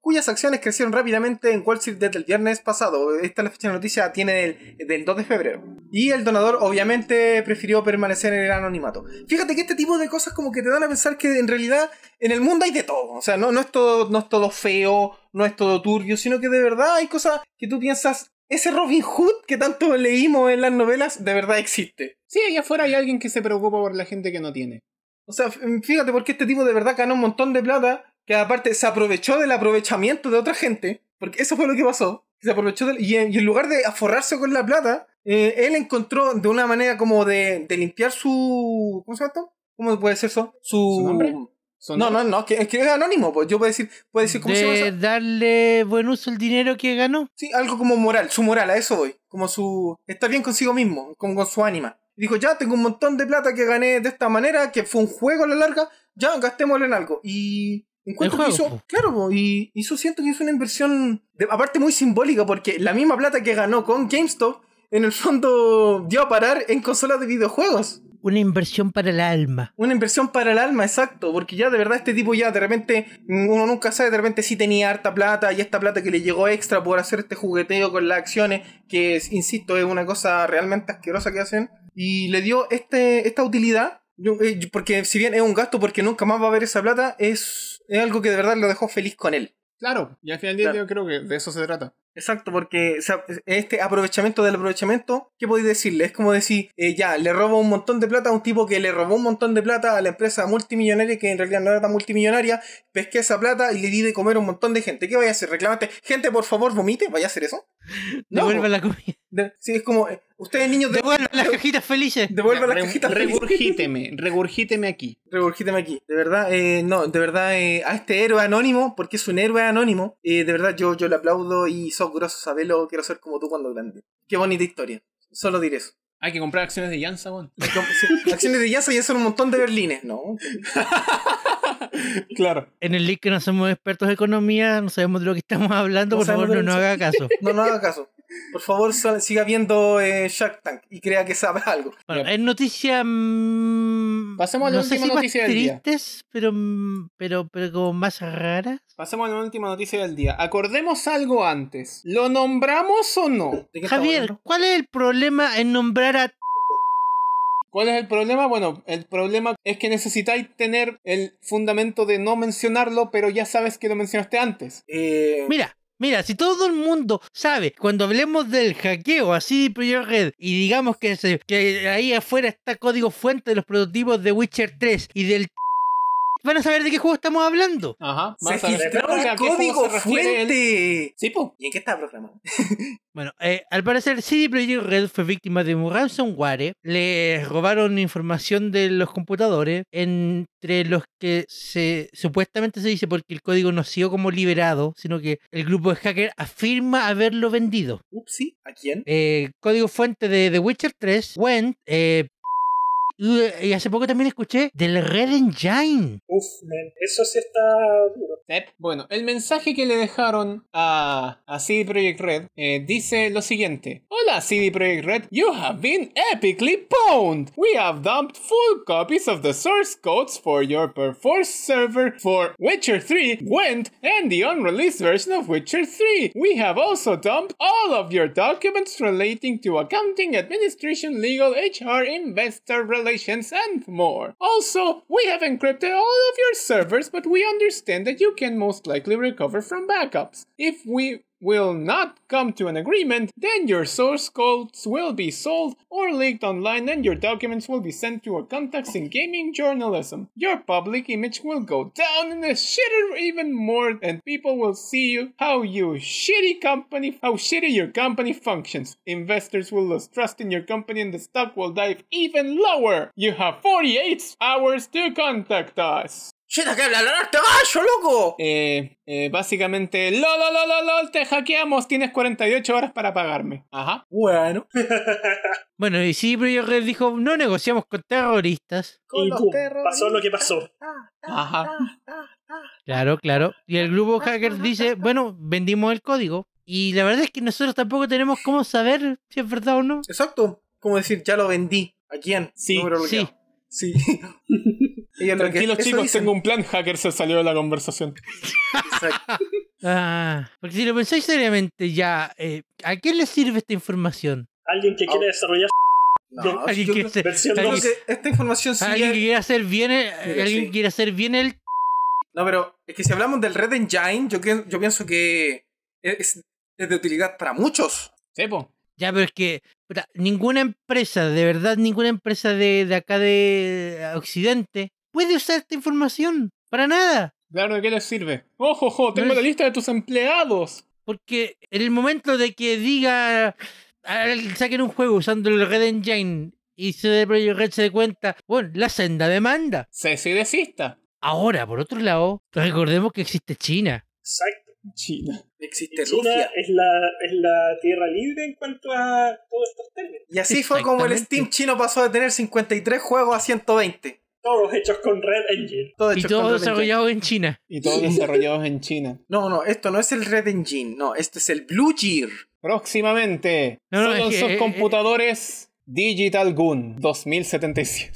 cuyas acciones crecieron rápidamente en Wall Street desde el viernes pasado. Esta es la fecha de noticia, tiene del, del dos de febrero. Y el donador obviamente prefirió permanecer en el anonimato. Fíjate que este tipo de cosas como que te dan a pensar que en realidad en el mundo hay de todo. O sea, no, no, es todo, no es todo feo, no es todo turbio, sino que de verdad hay cosas que tú piensas, ese Robin Hood que tanto leímos en las novelas, de verdad existe. Sí, allá afuera hay alguien que se preocupa por la gente que no tiene. O sea, fíjate porque este tipo de verdad ganó un montón de plata, que aparte se aprovechó del aprovechamiento de otra gente, porque eso fue lo que pasó. Se aprovechó del, y, en, y en lugar de aforrarse con la plata, eh, él encontró de una manera como de, de limpiar su... ¿Cómo se llama esto? ¿Cómo puede ser eso? Su, ¿Su nombre? No, no, no, es que, es que es anónimo, pues yo puedo decir, puedo decir ¿cómo de se llama eso? darle buen uso al dinero que ganó. Sí, algo como moral, su moral, a eso voy. Como su... estar bien consigo mismo, como con su ánima. Dijo, ya, tengo un montón de plata que gané de esta manera, que fue un juego a la larga, ya, gastémoslo en algo. Y... encuentro El que juego, hizo... po. Claro, po, y hizo, siento que hizo una inversión, de, aparte muy simbólica, porque la misma plata que ganó con GameStop, en el fondo dio a parar en consolas de videojuegos. Una inversión para el alma. Una inversión para el alma, exacto, porque ya de verdad este tipo ya de repente, uno nunca sabe, de repente sí tenía harta plata y esta plata que le llegó extra por hacer este jugueteo con las acciones, que es, insisto, es una cosa realmente asquerosa que hacen, y le dio este esta utilidad, yo, eh, porque si bien es un gasto porque nunca más va a haber esa plata, es, es algo que de verdad lo dejó feliz con él. Claro, y al final del día Claro. yo creo que de eso se trata. Exacto, porque o sea, este aprovechamiento del aprovechamiento, ¿qué podéis decirle? Es como decir, eh, ya, le robo un montón de plata a un tipo que le robó un montón de plata a la empresa multimillonaria que en realidad no era tan multimillonaria, pesqué esa plata y le di de comer a un montón de gente. ¿Qué vaya a hacer? ¿Reclamaste? Gente, por favor, vomite, ¿vaya a hacer eso? No, Devuelva po. la comida. De- sí, es como, eh, ustedes niños, de, Devuelva las cajitas felices. devuelvan las Re- cajitas. regurgíteme, regurgíteme aquí. Regurgíteme aquí. De verdad, eh, no, de verdad, eh, a este héroe anónimo, porque es un héroe anónimo, eh, de verdad yo, yo le aplaudo y sos grosso, sabelo, quiero ser como tú cuando grande. Qué bonita historia. Solo diré eso. Hay que comprar acciones de Jansa, weón. Acciones de Yasa y son un montón de berlines, ¿no? Claro. En el link que no somos expertos en economía, no sabemos de lo que estamos hablando, No por favor sabemos de no lo nos que- haga caso. No, no haga caso. Por favor, so- siga viendo eh, Shark Tank y crea que sabe algo. Bueno, Ya. es noticia. mm, Pasemos a la no sé última si más noticia del día. tristes, pero, mm, pero, pero como más raras. Pasemos a la última noticia del día. Acordemos algo antes. ¿Lo nombramos o no? ¿De qué estamos Javier, hablando? ¿cuál es el problema en nombrar a... ¿Cuál es el problema? Bueno, el problema es que necesitáis tener el fundamento de no mencionarlo, pero ya sabes que lo mencionaste antes. Eh, Mira, mira, si todo el mundo sabe, cuando hablemos del hackeo a C D Projekt Red y digamos que, se, que ahí afuera está código fuente de los prototipos de Witcher tres y del... van a saber de qué juego estamos hablando. Ajá. se Vas a ver filtró a el qué juego código se refiere el- fuente. Sí, po. ¿Y en qué está programado? Bueno, eh, al parecer C D Projekt Red fue víctima de un ransomware. Le robaron información de los computadores, entre los que se supuestamente se dice porque el código no ha sido como liberado, sino que el grupo de hackers afirma haberlo vendido. Upsi, ¿a quién? Eh, código fuente de The Witcher tres, Went, eh, y, y hace poco también escuché del Red Engine. Uf, man, eso sí está duro. Yep. Bueno, el mensaje que le dejaron a, a C D Projekt Red eh, dice lo siguiente. Hola C D Projekt Red, you have been epically pwned. We have dumped full copies of the source codes for your Perforce server for Witcher three, Gwent, and the unreleased version of Witcher three. We have also dumped all of your documents relating to accounting, administration, legal, H R, investor relations, and more. Also, we have encrypted all of your servers, but we understand that you can most likely recover from backups. If we will not come to an agreement, then your source codes will be sold or leaked online and your documents will be sent to our contacts in gaming journalism. Your public image will go down in the shitter even more and people will see you how you shitty company, how shitty your company functions. Investors will lose trust in your company and the stock will dive even lower. You have forty-eight hours to contact us. ¡Shit, acá habla la este gallo, loco! Eh, eh, básicamente, lol, lol, lol, lol, te hackeamos, tienes cuarenta y ocho horas para pagarme. Ajá. Bueno. Bueno, y C D Projekt Red dijo, no negociamos con terroristas. Con Y los pum, terroristas. pasó lo que pasó. Ajá. Claro, claro. Y el grupo hacker dice, bueno, vendimos el código. Y la verdad es que nosotros tampoco tenemos cómo saber si es verdad o no. Exacto. Como decir, ya lo vendí. ¿A quién? Sí, Número sí. bloqueado. Sí. Ellos lo que- Tranquilos eso chicos, dicen. tengo un plan. Hacker se salió de la conversación. Exacto. Ah, porque si lo pensáis seriamente ya, eh, ¿a quién le sirve esta información? Alguien que quiere desarrollar No, ¿Alguien yo que creo, se- versión creo alguien- dos. que esta información ¿Alguien que sigue... quiere hacer bien el, Mira, alguien sí. que quiere hacer bien el No, pero es que si hablamos del Red Engine, yo, que- yo pienso que es, es de utilidad para muchos. Sí, po. Ya, pero es que puta, ninguna empresa, de verdad, ninguna empresa de, de acá de Occidente puede usar esta información. Para nada. Claro, ¿de qué les sirve? ¡Ojo, ojo! Tengo No la es- lista de tus empleados. Porque en el momento de que diga, al- saquen un juego usando el Red Engine y se de Projekt Red se dé cuenta, bueno, la senda demanda. Cese y desista. Ahora, por otro lado, recordemos que existe China. Exacto. China. Existe China Rusia. es la, es la tierra libre en cuanto a todos estos términos. Y así fue como el Exactamente. Steam chino pasó de tener cincuenta y tres juegos a ciento veinte. Todos hechos con Red Engine. Todo Y hecho todo con Red desarrollado en China. Y todos desarrollados en China. Engine. No, no, esto no es el Red Engine. No, este es el Blue Gear. Próximamente. No, no, solo es en que, sus eh, computadores Digital Gun dos mil setenta y siete.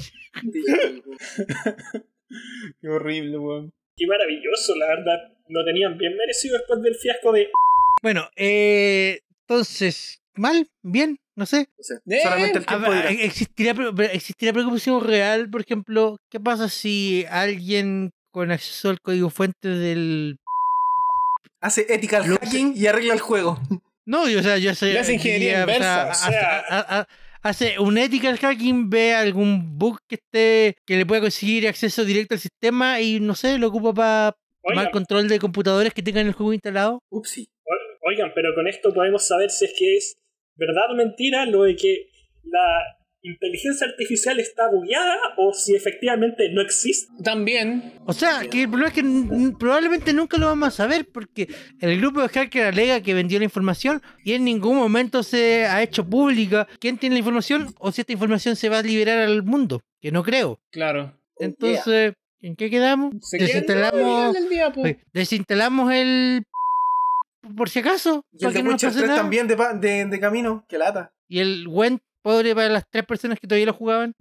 Qué horrible, weón. Qué maravilloso, la verdad. Lo tenían bien merecido después del fiasco de... Bueno, eh, entonces, ¿mal? ¿Bien? No sé. No sé, Eh, solamente el A tiempo ver, dirá. ¿existiría, pre- pre- ¿Existiría preocupación real? Por ejemplo, ¿qué pasa si alguien con acceso al código fuente del... Hace ethical Lo- hacking y arregla el juego. No, yo, o sea, yo sé... Le hace ingeniería diría, inversa, o hace- sea- a- a- hace un ethical hacking, ve algún bug que esté que le pueda conseguir acceso directo al sistema y, no sé, lo ocupa para tomar Oigan, control de computadores que tengan el juego instalado. Upsi. o- oigan, pero con esto podemos saber si es que es verdad o mentira lo de que la inteligencia artificial está bugueada o si efectivamente no existe. También. O sea, que el problema es que n- probablemente nunca lo vamos a saber porque el grupo de hackers alega que vendió la información y en ningún momento se ha hecho pública quién tiene la información o si esta información se va a liberar al mundo, que no creo. Claro. Entonces, ¿en qué quedamos? Se queda Desinstalamos, el día, po. oye, desinstalamos el... por si acaso, Y el para que de no nos Witcher pase tres nada. también de, pa- de, de camino. Que lata. Y el Went pobre para las tres personas que todavía lo jugaban.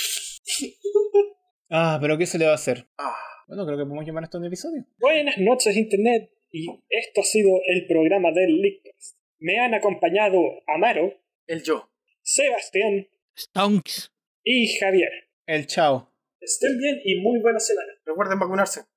Ah, pero ¿qué se le va a hacer? Ah, Bueno, creo que podemos llamar esto un episodio. Buenas noches, Internet. Y esto ha sido el programa del Leakcast. Me han acompañado Amaro, el yo. Sebastián Stonks. y Javier. El chao. Estén bien y muy buena semana. Recuerden vacunarse.